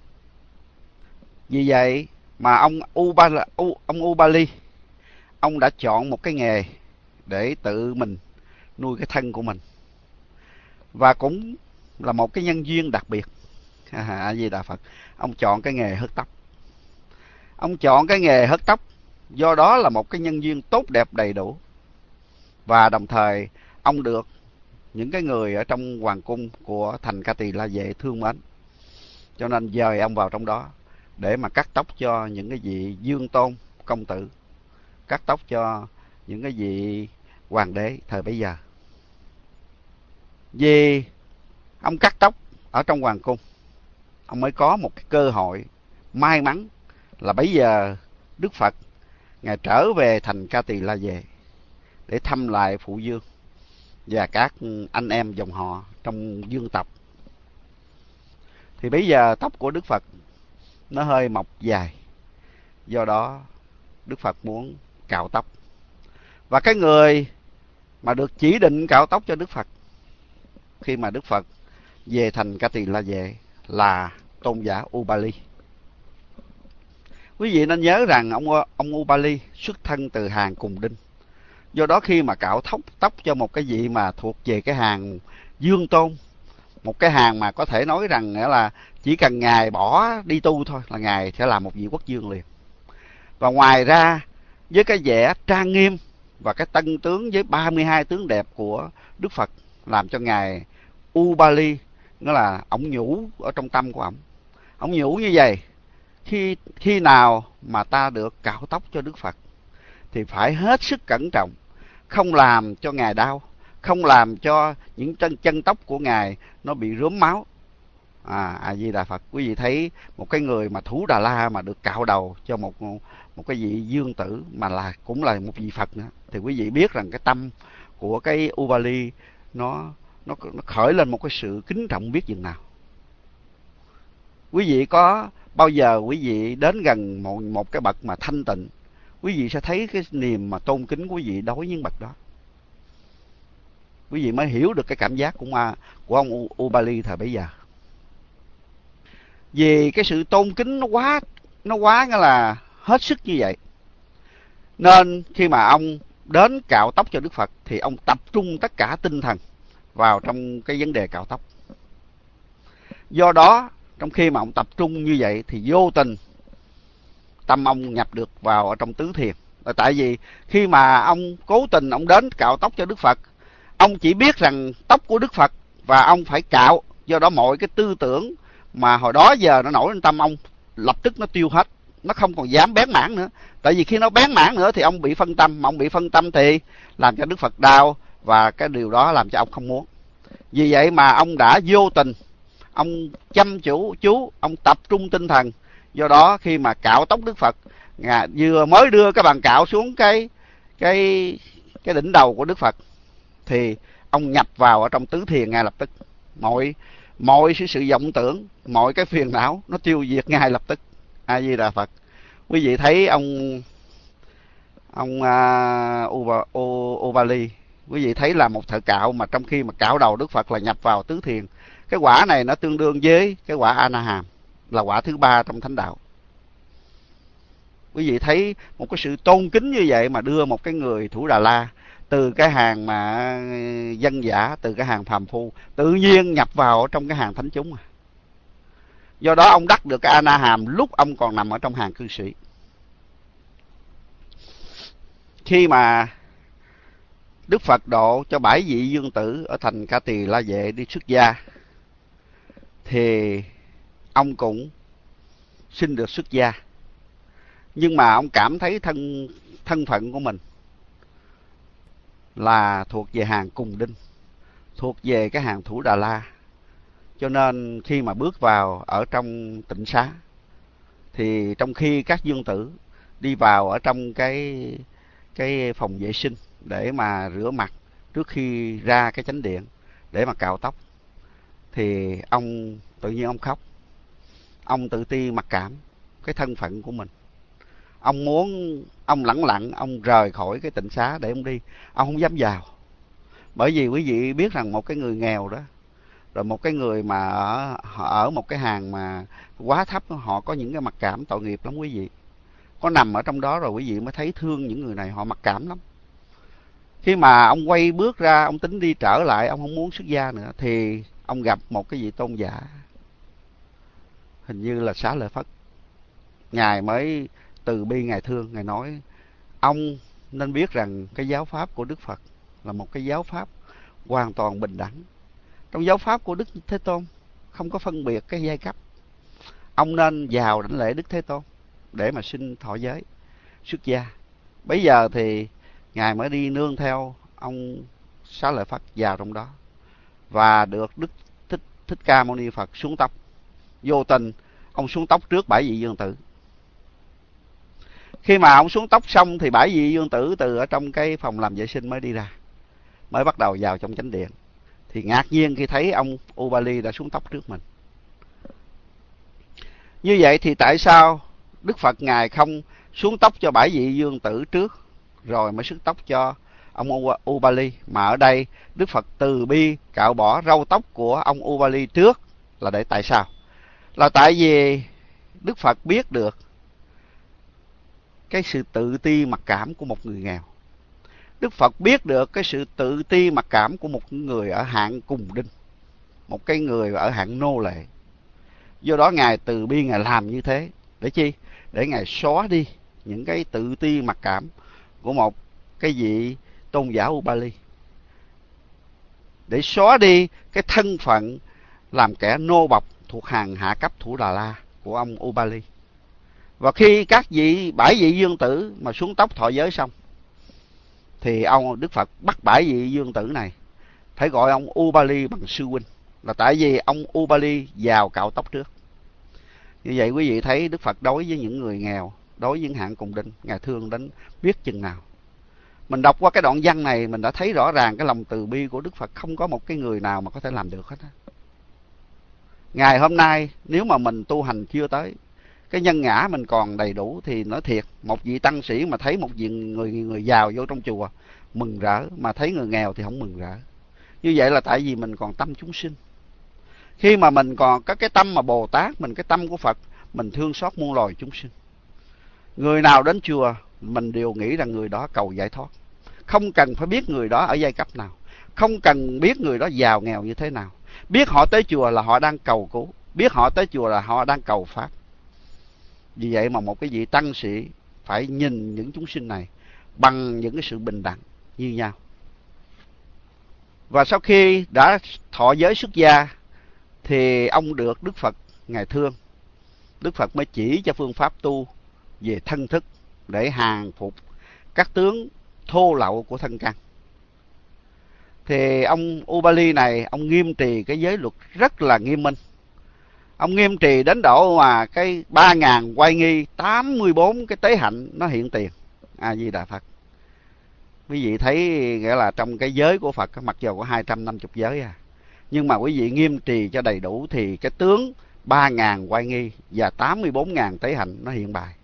Vì vậy mà ông Ubali, ông đã chọn một cái nghề để tự mình nuôi cái thân của mình. Và cũng là một cái nhân duyên đặc biệt. A Di Đà Phật. Ông chọn cái nghề hớt tóc. Ông chọn cái nghề hớt tóc do đó là một cái nhân duyên tốt đẹp đầy đủ. Và đồng thời ông được những cái người ở trong hoàng cung của thành Ca Tỳ La Vệ thương mến, cho nên dời ông vào trong đó để mà cắt tóc cho những cái vị dương tôn công tử, cắt tóc cho những cái vị hoàng đế thời bấy giờ. Vì ông cắt tóc ở trong hoàng cung, ông mới có một cái cơ hội may mắn là bấy giờ Đức Phật Ngài trở về thành Ca Tỳ La Vệ để thăm lại phụ vương và các anh em dòng họ trong dương tộc. Thì bây giờ tóc của Đức Phật nó hơi mọc dài, do đó Đức Phật muốn cạo tóc. Và cái người mà được chỉ định cạo tóc cho Đức Phật khi mà Đức Phật về thành Ca Tỳ La Vệ là tôn giả Ubali. Quý vị nên nhớ rằng ông Ubali xuất thân từ hàng cùng đinh. Do đó khi mà cạo tóc cho một cái vị mà thuộc về cái hàng dương tôn, một cái hàng mà có thể nói rằng nghĩa là chỉ cần Ngài bỏ đi tu thôi là Ngài sẽ làm một vị quốc vương liền. Và ngoài ra với cái vẻ trang nghiêm và cái tân tướng với 32 tướng đẹp của Đức Phật làm cho Ngài Ubali, nghĩa là ổng nhủ ở trong tâm của ổng. Ổng nhủ như vậy: khi nào mà ta được cạo tóc cho Đức Phật thì phải hết sức cẩn trọng, không làm cho Ngài đau, không làm cho những chân tóc của Ngài nó bị rớm máu. A Di Đà Phật. Quý vị thấy một cái người mà Thủ Đà La mà được cạo đầu cho một cái vị dương tử mà cũng là một vị Phật nữa, thì quý vị biết rằng cái tâm của cái Ubali nó khởi lên một cái sự kính trọng biết chừng nào. Quý vị có bao giờ quý vị đến gần một cái bậc mà thanh tịnh, quý vị sẽ thấy cái niềm mà tôn kính quý vị đối với những bậc đó. Quý vị mới hiểu được cái cảm giác của ông Ubali thời bấy giờ. Vì cái sự tôn kính nó quá nghĩa là hết sức như vậy, Nên khi mà ông đến cạo tóc cho Đức Phật thì ông tập trung tất cả tinh thần vào trong cái vấn đề cạo tóc. Do đó trong khi mà ông tập trung như vậy thì vô tình tâm ông nhập được vào ở trong tứ thiền. Là tại vì khi mà ông cố tình ông đến cạo tóc cho Đức Phật, ông chỉ biết rằng tóc của Đức Phật và ông phải cạo. Do đó mọi cái tư tưởng mà hồi đó giờ nó nổi lên tâm ông lập tức nó tiêu hết, nó không còn dám bén mảng nữa. Tại vì khi nó bén mảng nữa thì ông bị phân tâm, mà ông bị phân tâm thì làm cho Đức Phật đau, và cái điều đó làm cho ông không muốn. Vì vậy mà ông đã vô tình ông chăm chú ông tập trung tinh thần. Do đó khi mà cạo tóc Đức Phật, vừa mới đưa cái bàn cạo xuống cái đỉnh đầu của Đức Phật thì ông nhập vào ở trong tứ thiền ngay lập tức. Mọi sự vọng tưởng, mọi cái phiền não nó tiêu diệt ngay lập tức. A Di Đà Phật. Quý vị thấy ông Ubali, quý vị thấy là một thợ cạo, mà trong khi mà cạo đầu Đức Phật là nhập vào tứ thiền. Cái quả này nó tương đương với cái quả A-na-hàm, là quả thứ 3 trong thánh đạo. Quý vị thấy một cái sự tôn kính như vậy mà đưa một cái người Thủ Đà La từ cái hàng mà dân giả, từ cái hàng phàm phu, tự nhiên nhập vào trong cái hàng thánh chúng. Do đó ông đắc được cái A-na-hàm lúc ông còn nằm ở trong hàng cư sĩ. Khi mà Đức Phật độ cho 7 vị dương tử ở thành Ca Tỳ La Vệ đi xuất gia thì ông cũng xin được xuất gia. Nhưng mà ông cảm thấy thân phận của mình là thuộc về hàng cùng đinh, thuộc về cái hàng Thủ Đà La. Cho nên khi mà bước vào ở trong tịnh xá thì trong khi các dương tử đi vào ở trong cái phòng vệ sinh để mà rửa mặt trước khi ra cái chánh điện để mà cạo tóc, thì ông tự nhiên ông khóc. Ông tự ti mặc cảm cái thân phận của mình. Ông lẳng lặng ông rời khỏi cái tịnh xá để ông đi. Ông không dám vào. Bởi vì quý vị biết rằng một cái người nghèo đó, rồi một cái người mà ở một cái hàng mà quá thấp, họ có những cái mặc cảm tội nghiệp lắm quý vị. Có nằm ở trong đó rồi quý vị mới thấy thương những người này, họ mặc cảm lắm. Khi mà ông quay bước ra, ông tính đi trở lại, ông không muốn xuất gia nữa, thì ông gặp một cái vị tôn giả, hình như là Xá Lợi Phất. Ngài mới từ bi, Ngài thương, Ngài nói: ông nên biết rằng cái giáo pháp của Đức Phật là một cái giáo pháp hoàn toàn bình đẳng. Trong giáo pháp của Đức Thế Tôn không có phân biệt cái giai cấp. Ông nên vào đảnh lễ Đức Thế Tôn để mà xin thọ giới xuất gia. Bây giờ thì Ngài mới đi nương theo ông Xá Lợi Phất vào trong đó, và được Đức Thích Ca Mâu Ni Phật xuống tóc. Vô tình ông xuống tóc trước 7 vị dương tử. Khi mà ông xuống tóc xong thì 7 vị dương tử từ ở trong cái phòng làm vệ sinh mới đi ra, mới bắt đầu vào trong chánh điện. Thì ngạc nhiên khi thấy ông Ubali đã xuống tóc trước mình. Như vậy thì tại sao Đức Phật Ngài không xuống tóc cho 7 vị dương tử trước rồi mới xuống tóc cho ông Ubali, mà ở đây Đức Phật từ bi cạo bỏ râu tóc của ông Ubali trước? Là để tại sao? Là tại vì Đức Phật biết được cái sự tự ti mặc cảm của một người nghèo. Đức Phật biết được cái sự tự ti mặc cảm của một người ở hạng cùng đinh, một cái người ở hạng nô lệ. Do đó Ngài từ bi, Ngài làm như thế để chi? Để Ngài xóa đi những cái tự ti mặc cảm của một cái vị tôn giả Ubali, để xóa đi cái thân phận làm kẻ nô bộc thuộc hàng hạ cấp Thủ Đà La của ông Ubali. Và khi các 7 vị dương tử mà xuống tóc thọ giới xong thì Đức Phật bắt 7 vị dương tử này phải gọi ông Ubali bằng sư huynh, là tại vì ông Ubali vào cạo tóc trước. Như vậy quý vị thấy Đức Phật đối với những người nghèo, đối với những hạng cùng đinh, Ngài thương đến biết chừng nào. Mình đọc qua cái đoạn văn này mình đã thấy rõ ràng cái lòng từ bi của Đức Phật không có một cái người nào mà có thể làm được hết á. Ngày hôm nay nếu mà mình tu hành chưa tới, cái nhân ngã mình còn đầy đủ thì nói thiệt, một vị tăng sĩ mà thấy một vị người giàu vô trong chùa mừng rỡ, mà thấy người nghèo thì không mừng rỡ. Như vậy là tại vì mình còn tâm chúng sinh. Khi mà mình còn có cái tâm mà Bồ Tát, mình cái tâm của Phật, mình thương xót muôn loài chúng sinh. Người nào đến chùa mình đều nghĩ rằng người đó cầu giải thoát. Không cần phải biết người đó ở giai cấp nào, không cần biết người đó giàu nghèo như thế nào. Biết họ tới chùa là họ đang cầu cứu, biết họ tới chùa là họ đang cầu pháp. Vì vậy mà một cái vị tăng sĩ phải nhìn những chúng sinh này bằng những cái sự bình đẳng như nhau. Và sau khi đã thọ giới xuất gia thì ông được Đức Phật Ngài thương. Đức Phật mới chỉ cho phương pháp tu về thân thức để hàng phục các tướng thô lậu của thân căn. Thì ông Ubali này, ông nghiêm trì cái giới luật rất là nghiêm minh. Ông nghiêm trì đến độ mà cái 3.000 oai nghi, 84 cái tế hạnh nó hiện tiền. A Di Đà Phật. Quý vị thấy nghĩa là trong cái giới của Phật mặc dù có 250 giới nhưng mà quý vị nghiêm trì cho đầy đủ thì cái tướng 3.000 oai nghi và 84.000 tế hạnh nó hiện bài.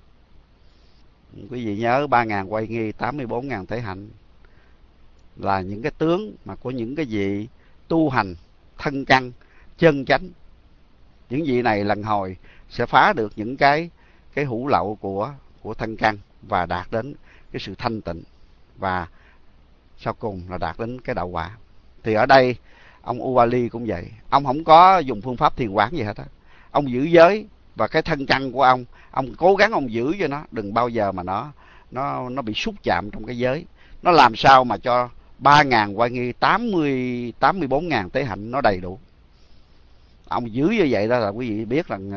Quý vị nhớ 3.000 oai nghi, 84.000 tế hạnh là những cái tướng mà của những cái vị tu hành thân căn chân chánh. Những vị này lần hồi sẽ phá được những cái hữu lậu của thân căn và đạt đến cái sự thanh tịnh, và sau cùng là đạt đến cái đạo quả. Thì ở đây ông Ubali cũng vậy, ông không có dùng phương pháp thiền quán gì hết á. Ông giữ giới và cái thân căn của ông cố gắng ông giữ cho nó đừng bao giờ mà nó bị xúc chạm trong cái giới. Nó làm sao mà cho 3.000 oai nghi, 84.000 tế hạnh nó đầy đủ. Ông giữ như vậy đó là quý vị biết rằng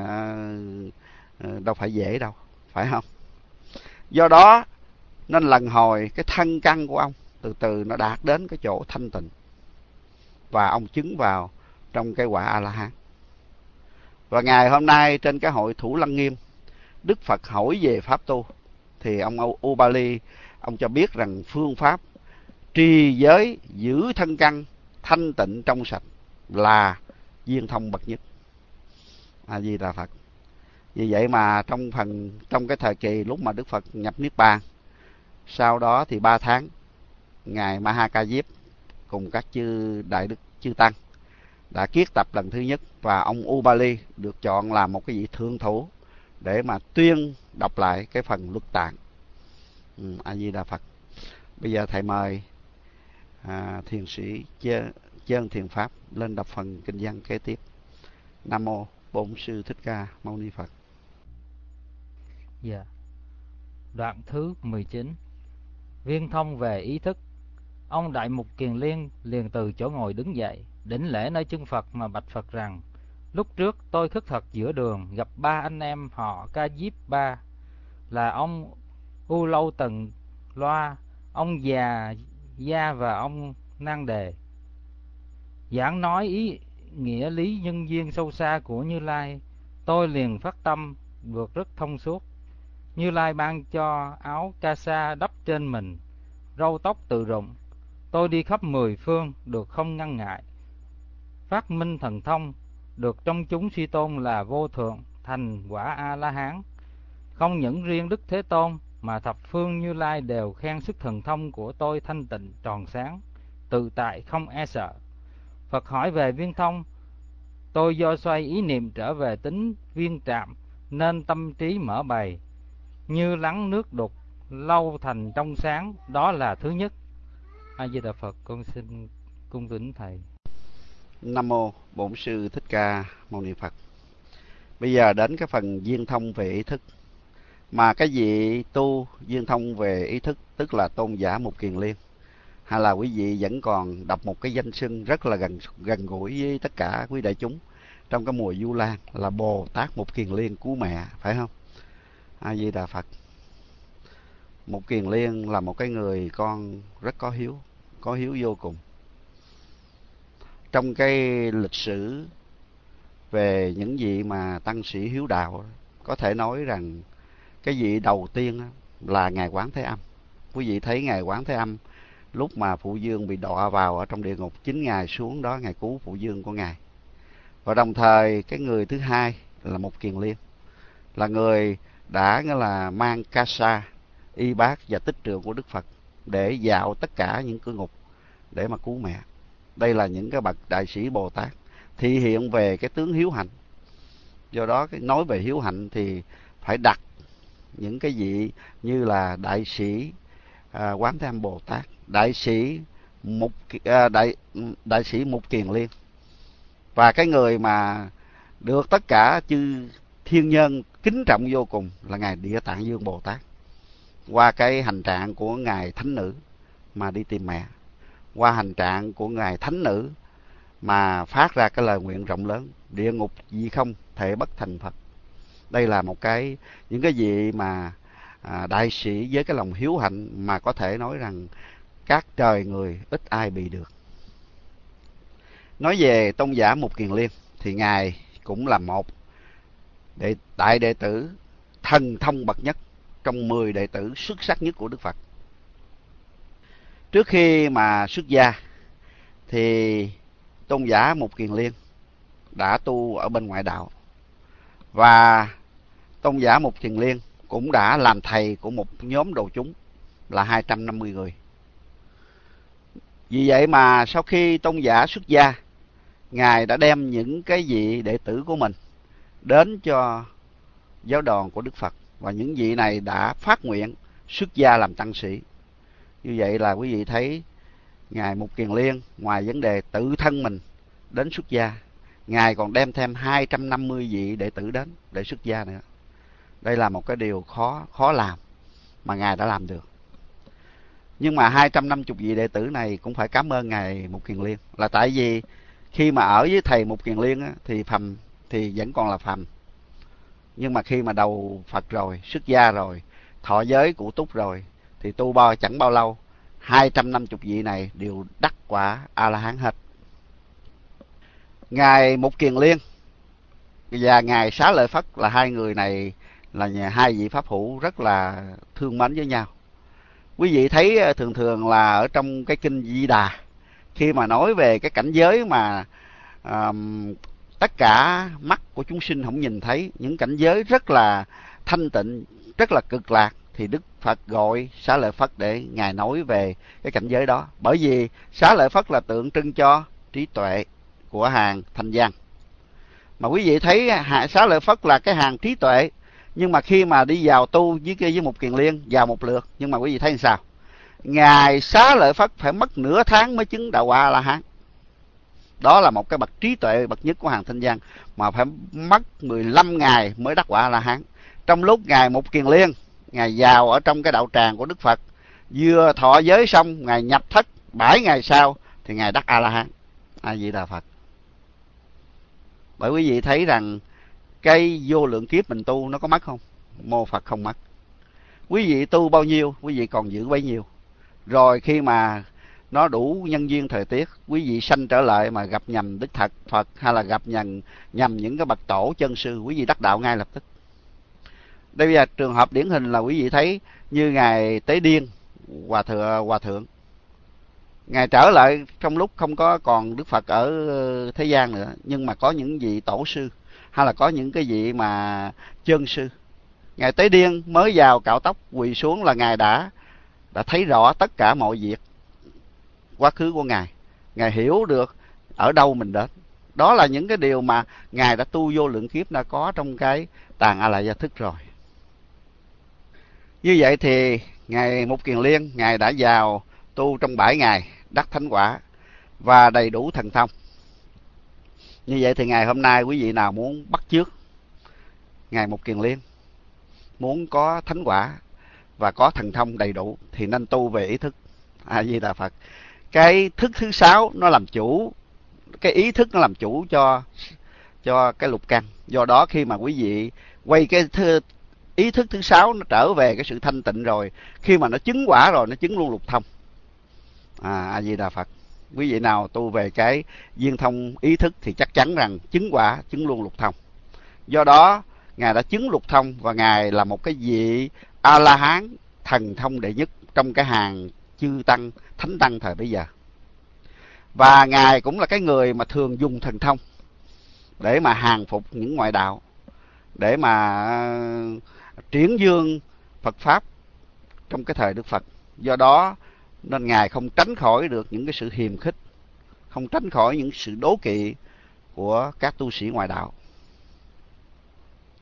đâu phải dễ đâu, phải không? Do đó nên lần hồi cái thân căn của ông từ từ nó đạt đến cái chỗ thanh tịnh, và ông chứng vào trong cái quả A-la-hán. Và ngày hôm nay trên cái hội Thủ Lăng Nghiêm, Đức Phật hỏi về pháp tu thì ông Ubali ông cho biết rằng phương pháp trì giới, giữ thân căn thanh tịnh trong sạch là viên thông bậc nhất. A Di Đà Phật. Vì vậy mà trong cái thời kỳ lúc mà Đức Phật nhập niết bàn, sau đó thì 3 tháng ngài Ma Ha Ca Diếp cùng các đại đức chư tăng đã kiết tập lần thứ nhất, và ông Ubali được chọn làm một cái vị thượng thủ để mà tuyên đọc lại cái phần luật tạng. A Di Đà Phật. Bây giờ thầy mời thiền sĩ Chơn Thiền Pháp lên đọc phần kinh văn kế tiếp. Nam mô Bổn Sư Thích Ca Mâu Ni Phật. Dạ. Đoạn thứ 19. Viên thông về ý thức. Ông Đại Mục Kiền Liên liền từ chỗ ngồi đứng dậy, đảnh lễ nơi chân Phật mà bạch Phật rằng: Lúc trước tôi khất thực giữa đường gặp 3 anh em họ Ca Diếp Ba, là ông U Lâu Tần Loa, ông Già Gia và ông Nan Đề. Giảng nói ý nghĩa lý nhân duyên sâu xa của Như Lai, tôi liền phát tâm được rất thông suốt. Như Lai ban cho áo ca sa đắp trên mình, râu tóc tự rụng. Tôi đi khắp 10 phương được không ngăn ngại. Phát minh thần thông, được trong chúng suy tôn là vô thượng, thành quả A-la-hán. Không những riêng Đức Thế Tôn mà thập phương Như Lai đều khen sức thần thông của tôi thanh tịnh tròn sáng, tự tại không e sợ. Phật hỏi về viên thông, tôi do xoay ý niệm trở về tính viên trạm nên tâm trí mở bày, như lắng nước đục lâu thành trong sáng, đó là thứ nhất. A Di Đà Phật. Con xin cung kính thầy. Nam mô Bổn Sư Thích Ca Mâu Ni Phật. Bây giờ đến cái phần viên thông về ý thức. Mà cái vị tu viên thông về ý thức tức là Tôn giả Mục Kiền Liên, hay là quý vị vẫn còn đọc một cái danh xưng rất là gần gũi với tất cả quý đại chúng trong cái mùa Du Lan là Bồ Tát Mục Kiền Liên cứu mẹ, phải không? A Di Đà Phật. Mục Kiền Liên là một cái người con rất có hiếu vô cùng. Trong cái lịch sử về những vị mà tăng sĩ hiếu đạo, có thể nói rằng cái vị đầu tiên là Ngài Quán Thế Âm. Quý vị thấy Ngài Quán Thế Âm lúc mà Phụ Dương bị đọa vào ở trong địa ngục, chính Ngài xuống đó Ngài cứu Phụ Dương của Ngài. Và đồng thời cái người thứ hai là Mục Kiền Liên, là người đã nghĩa là mang ca sa, y bát và tích trượng của Đức Phật để dạo tất cả những cửa ngục để mà cứu mẹ. Đây là những cái bậc đại sĩ Bồ Tát thị hiện về cái tướng hiếu hạnh. Do đó nói về hiếu hạnh thì phải đặt những cái vị như là đại sĩ Quán Thế Âm Bồ Tát, đại sĩ đại sĩ Mục Kiền Liên, và cái người mà được tất cả chư thiên nhân kính trọng vô cùng là ngài Địa Tạng Dương Bồ Tát, qua cái hành trạng của ngài thánh nữ mà đi tìm mẹ, qua hành trạng của ngài thánh nữ mà phát ra cái lời nguyện rộng lớn: địa ngục gì không thể bất thành Phật. Đây là một cái những cái gì mà đại sĩ với cái lòng hiếu hạnh mà có thể nói rằng các trời người ít ai bị được. Nói về tôn giả Mục Kiền Liên thì ngài cũng là một đại đệ tử thần thông bậc nhất trong 10 đệ tử xuất sắc nhất của Đức Phật. Trước khi mà xuất gia thì tôn giả Mục Kiền Liên đã tu ở bên ngoại đạo, và tôn giả Mục Kiền Liên cũng đã làm thầy của một nhóm đồ chúng là 250 người. Vì vậy mà sau khi tôn giả xuất gia, ngài đã đem những cái vị đệ tử của mình đến cho giáo đoàn của Đức Phật, và những vị này đã phát nguyện xuất gia làm tăng sĩ. Như vậy là quý vị thấy ngài Mục Kiền Liên ngoài vấn đề tự thân mình đến xuất gia, ngài còn đem thêm 250 vị đệ tử đến để xuất gia nữa. Đây là một cái điều khó làm mà ngài đã làm được. Nhưng mà 250 vị đệ tử này cũng phải cảm ơn ngài Mục Kiền Liên, là tại vì khi mà ở với thầy Mục Kiền Liên á, thì phàm thì vẫn còn là phàm, nhưng mà khi mà đầu Phật rồi, xuất gia rồi, thọ giới cụ túc rồi, thì tu chẳng bao lâu 250 vị này đều đắc quả A La Hán hết. Ngài Mục Kiền Liên và ngài Xá Lợi Phất là hai người này là hai vị pháp hữu rất là thương mến với nhau. Quý vị thấy thường thường là ở trong cái kinh Di Đà, khi mà nói về cái cảnh giới mà tất cả mắt của chúng sinh không nhìn thấy, những cảnh giới rất là thanh tịnh, rất là cực lạc, thì Đức Phật gọi Xá Lợi Phất để ngài nói về cái cảnh giới đó. Bởi vì Xá Lợi Phất là tượng trưng cho trí tuệ của hàng thanh văn. Mà quý vị thấy Xá Lợi Phất là cái hàng trí tuệ, nhưng mà khi mà đi vào tu với Mục Kiền Liên vào một lượt, nhưng mà quý vị thấy làm sao? Ngài Xá Lợi Phất phải mất nửa tháng mới chứng đạo quả A La Hán. Đó là một cái bậc trí tuệ bậc nhất của hàng thanh văn, mà phải mất 15 ngày mới đắc quả A La Hán. Trong lúc ngài Mục Kiền Liên ngài vào ở trong cái đạo tràng của Đức Phật, vừa thọ giới xong, ngài nhập thất 7 ngày sau thì ngài đắc A La Hán. A Di Đà Phật. Bởi quý vị thấy rằng cái vô lượng kiếp mình tu nó có mất không? Mô Phật không mất. Quý vị tu bao nhiêu, quý vị còn giữ bấy nhiêu. Rồi khi mà nó đủ nhân duyên thời tiết, quý vị sanh trở lại mà gặp nhầm Đức Thật Phật, hay là gặp nhầm những cái bậc tổ chân sư, quý vị đắc đạo ngay lập tức. Đây là trường hợp điển hình là quý vị thấy như ngài Tế Điên Hòa Thượng, ngài trở lại trong lúc không có còn Đức Phật ở thế gian nữa, nhưng mà có những vị tổ sư hay là có những cái vị mà chân sư. Ngài Tế Điên mới vào cạo tóc quỳ xuống là ngài đã thấy rõ tất cả mọi việc quá khứ của ngài hiểu được ở đâu mình đến. Đó là những cái điều mà ngài đã tu vô lượng kiếp đã có trong cái tàng A La Gia Thức rồi. Như vậy thì ngài Mục Kiền Liên ngài đã vào tu trong 7 ngày đắc thánh quả và đầy đủ thần thông. Như vậy thì ngày hôm nay quý vị nào muốn bắt chước ngài Mục Kiền Liên, muốn có thánh quả và có thần thông đầy đủ thì nên tu về ý thức. A Di Đà Phật. Cái thức thứ 6 nó làm chủ, cái ý thức nó làm chủ cho cái lục căn. Do đó khi mà quý vị quay cái ý thức thứ 6 nó trở về cái sự thanh tịnh rồi, khi mà nó chứng quả rồi nó chứng luôn lục thông. A Di Đà Phật. Quý vị nào tu về cái viên thông ý thức thì chắc chắn rằng chứng quả chứng luôn lục thông. Do đó ngài đã chứng lục thông, và ngài là một cái vị A La Hán thần thông đệ nhất trong cái hàng chư tăng thánh tăng thời bấy giờ. Và ngài cũng là cái người mà thường dùng thần thông để mà hàng phục những ngoại đạo, để mà triển dương Phật pháp trong cái thời Đức Phật. Do đó nên ngài không tránh khỏi được những cái sự hiềm khích, không tránh khỏi những sự đố kỵ của các tu sĩ ngoại đạo.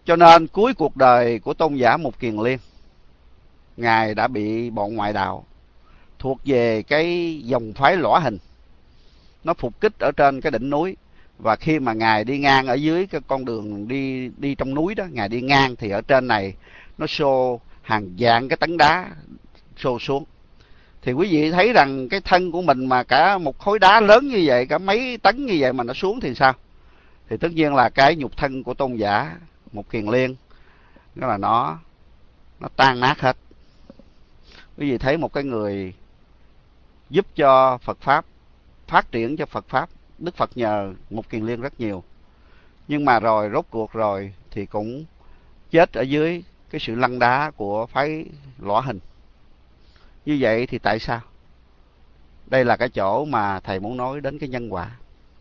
Cho nên cuối cuộc đời của tôn giả Mục Kiền Liên, ngài đã bị bọn ngoại đạo thuộc về cái dòng phái Lõa Hình nó phục kích ở trên cái đỉnh núi. Và khi mà ngài đi ngang ở dưới cái con đường đi trong núi đó, ngài đi ngang thì ở trên này nó xô hàng vạn cái tấn đá xô xuống. Thì quý vị thấy rằng cái thân của mình mà cả một khối đá lớn như vậy, cả mấy tấn như vậy mà nó xuống thì sao? Thì tất nhiên là cái nhục thân của tôn giả Mục Kiền Liên đó là nó tan nát hết. Quý vị thấy một cái người giúp cho Phật Pháp, phát triển cho Phật Pháp, Đức Phật nhờ Mục Kiền Liên rất nhiều. Nhưng mà rồi rốt cuộc rồi thì cũng chết ở dưới cái sự lăn đá của phái Lõa Hình. Như vậy thì tại sao? Đây là cái chỗ mà thầy muốn nói đến cái nhân quả.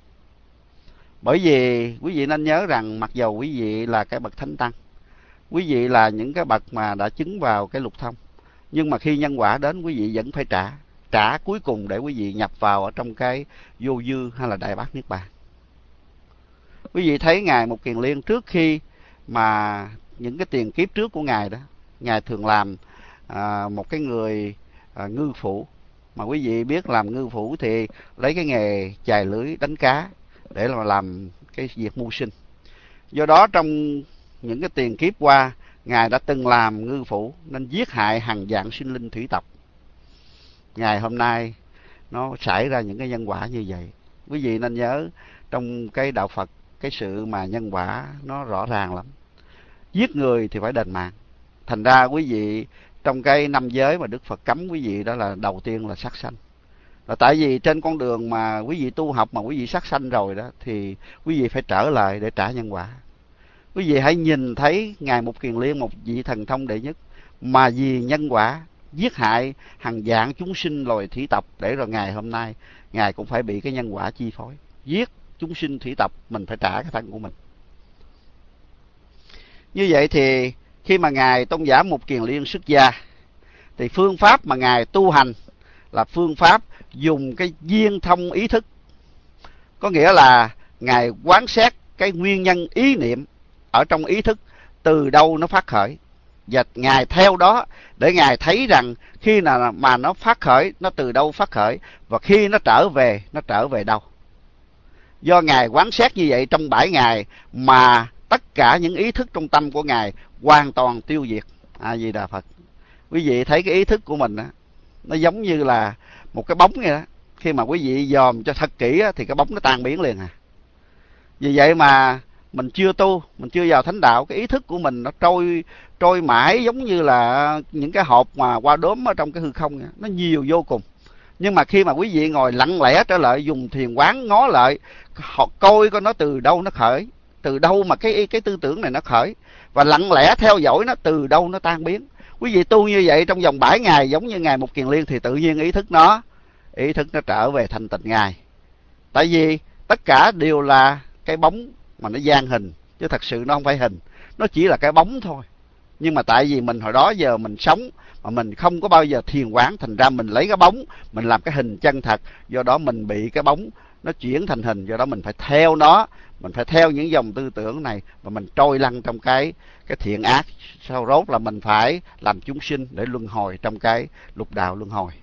Bởi vì quý vị nên nhớ rằng mặc dầu quý vị là cái bậc thánh tăng, quý vị là những cái bậc mà đã chứng vào cái lục thông, nhưng mà khi nhân quả đến quý vị vẫn phải trả cuối cùng để quý vị nhập vào ở trong cái vô dư hay là đại bát niết bàn. Quý vị thấy ngài Mục Kiền Liên trước khi mà những cái tiền kiếp trước của ngài đó, ngài thường làm một cái người ngư phủ. Mà quý vị biết làm ngư phủ thì lấy cái nghề chài lưới đánh cá để làm cái việc mưu sinh. Do đó trong những cái tiền kiếp qua, ngài đã từng làm ngư phủ nên giết hại hàng vạn sinh linh thủy tộc. Ngày hôm nay nó xảy ra những cái nhân quả như vậy. Quý vị nên nhớ trong cái đạo Phật, cái sự mà nhân quả nó rõ ràng lắm. Giết người thì phải đền mạng. Thành ra quý vị trong cái năm giới mà Đức Phật cấm quý vị đó là đầu tiên là sát sanh. Là tại vì trên con đường mà quý vị tu học mà quý vị sát sanh rồi đó thì quý vị phải trở lại để trả nhân quả. Quý vị hãy nhìn thấy ngài Mục Kiền Liên, một vị thần thông đệ nhất, mà vì nhân quả giết hại hàng vạn chúng sinh loài thủy tộc, để rồi ngày hôm nay ngài cũng phải bị cái nhân quả chi phối. Giết chúng sinh thủy tộc, mình phải trả cái thân của mình. Như vậy thì khi mà ngài tôn giả Mục Kiền Liên xuất gia thì phương pháp mà ngài tu hành là phương pháp dùng cái viên thông ý thức. Có nghĩa là ngài quán xét cái nguyên nhân ý niệm ở trong ý thức từ đâu nó phát khởi, và ngài theo đó để ngài thấy rằng khi nào mà nó phát khởi, nó từ đâu phát khởi, và khi nó trở về đâu. Do ngài quán xét như vậy trong 7 ngày mà tất cả những ý thức trong tâm của ngài hoàn toàn tiêu diệt. A Di Đà Phật. Quý vị thấy cái ý thức của mình đó, nó giống như là một cái bóng vậy đó. Khi mà quý vị dòm cho thật kỹ đó, thì cái bóng nó tan biến liền à. Vì vậy mà mình chưa tu, mình chưa vào thánh đạo, cái ý thức của mình nó trôi mãi giống như là những cái hộp mà qua đốm ở trong cái hư không vậy. Nó nhiều vô cùng. Nhưng mà khi mà quý vị ngồi lặng lẽ trở lại, dùng thiền quán ngó lại, họ coi coi nó từ đâu nó khởi, từ đâu mà cái tư tưởng này nó khởi, và lặng lẽ theo dõi nó từ đâu nó tan biến. Quý vị tu như vậy trong vòng 7 ngày giống như ngài Mục Kiền Liên thì tự nhiên ý thức nó trở về thanh tịnh ngài. Tại vì tất cả đều là cái bóng mà nó gian hình, chứ thật sự nó không phải hình, nó chỉ là cái bóng thôi. Nhưng mà tại vì mình hồi đó giờ mình sống mà mình không có bao giờ thiền quán, thành ra mình lấy cái bóng mình làm cái hình chân thật, do đó mình bị cái bóng nó chuyển thành hình. Do đó mình phải theo nó, mình phải theo những dòng tư tưởng này và mình trôi lăn trong cái thiện ác. Sau rốt là mình phải làm chúng sinh để luân hồi trong cái lục đạo luân hồi.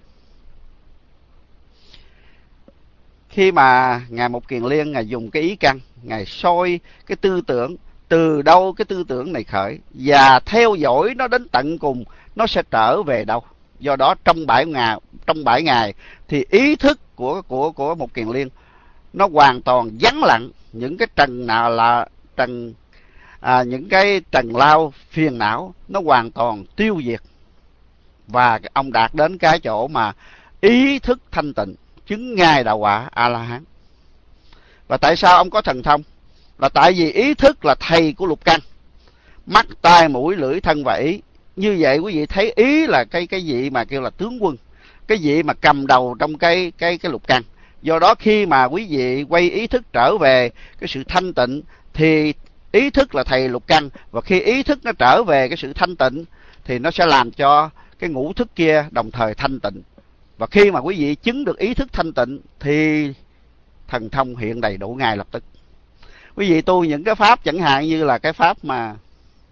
Khi mà ngài Mục Kiền Liên ngài dùng cái ý căn, ngài soi cái tư tưởng từ đâu cái tư tưởng này khởi, và theo dõi nó đến tận cùng, nó sẽ trở về đâu. Do đó trong 7 ngày thì ý thức của Mục Kiền Liên nó hoàn toàn vắng lặng. Những cái trần nào là những cái trần lao phiền não nó hoàn toàn tiêu diệt, và ông đạt đến cái chỗ mà ý thức thanh tịnh, chứng ngài đạo quả A La Hán. Và tại sao ông có thần thông? Là tại vì ý thức là thầy của lục căn, mắt, tai, mũi, lưỡi, thân và ý. Như vậy quý vị thấy ý là cái vị mà kêu là tướng quân, cái vị mà cầm đầu trong cái lục căn. Do đó khi mà quý vị quay ý thức trở về cái sự thanh tịnh thì ý thức là thầy lục căn, và khi ý thức nó trở về cái sự thanh tịnh thì nó sẽ làm cho cái ngũ thức kia đồng thời thanh tịnh. Và khi mà quý vị chứng được ý thức thanh tịnh thì thần thông hiện đầy đủ ngay lập tức. Quý vị tu những cái pháp chẳng hạn như là cái pháp mà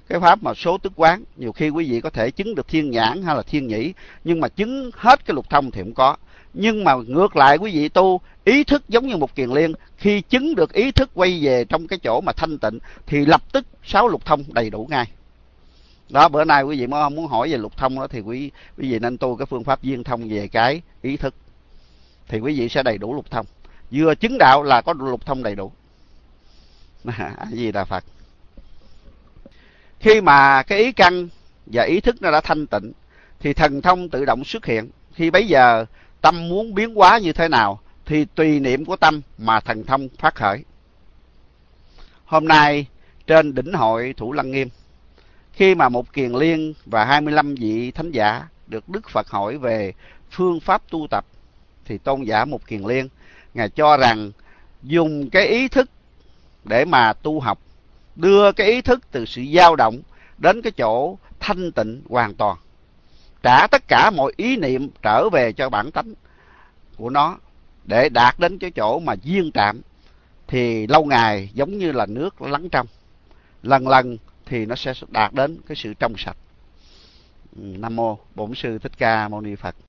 cái pháp mà số tức quán. Nhiều khi quý vị có thể chứng được thiên nhãn hay là thiên nhĩ, nhưng mà chứng hết cái lục thông thì không có. Nhưng mà ngược lại, quý vị tu ý thức giống như một kiền liên, khi chứng được ý thức quay về trong cái chỗ mà thanh tịnh thì lập tức 6 lục thông đầy đủ ngay. Đó, bữa nay quý vị muốn hỏi về lục thông đó thì quý vị nên tu cái phương pháp viên thông về cái ý thức, thì quý vị sẽ đầy đủ lục thông. Vừa chứng đạo là có lục thông đầy đủ. A Di Đà Phật. Khi mà cái ý căn và ý thức nó đã thanh tịnh thì thần thông tự động xuất hiện. Khi bấy giờ tâm muốn biến hóa như thế nào thì tùy niệm của tâm mà thần thông phát khởi. Hôm nay trên đỉnh hội Thủ Lăng Nghiêm, khi mà một kiền liên và 25 vị thánh giả được Đức Phật hỏi về phương pháp tu tập, thì tôn giả một kiền liên, ngài cho rằng dùng cái ý thức để mà tu học, đưa cái ý thức từ sự dao động đến cái chỗ thanh tịnh hoàn toàn, trả tất cả mọi ý niệm trở về cho bản tánh của nó để đạt đến cái chỗ mà viên trạm, thì lâu ngày giống như là nước lắng trong, lần lần thì nó sẽ đạt đến cái sự trong sạch. Nam mô Bổn Sư Thích Ca Mâu Ni Phật.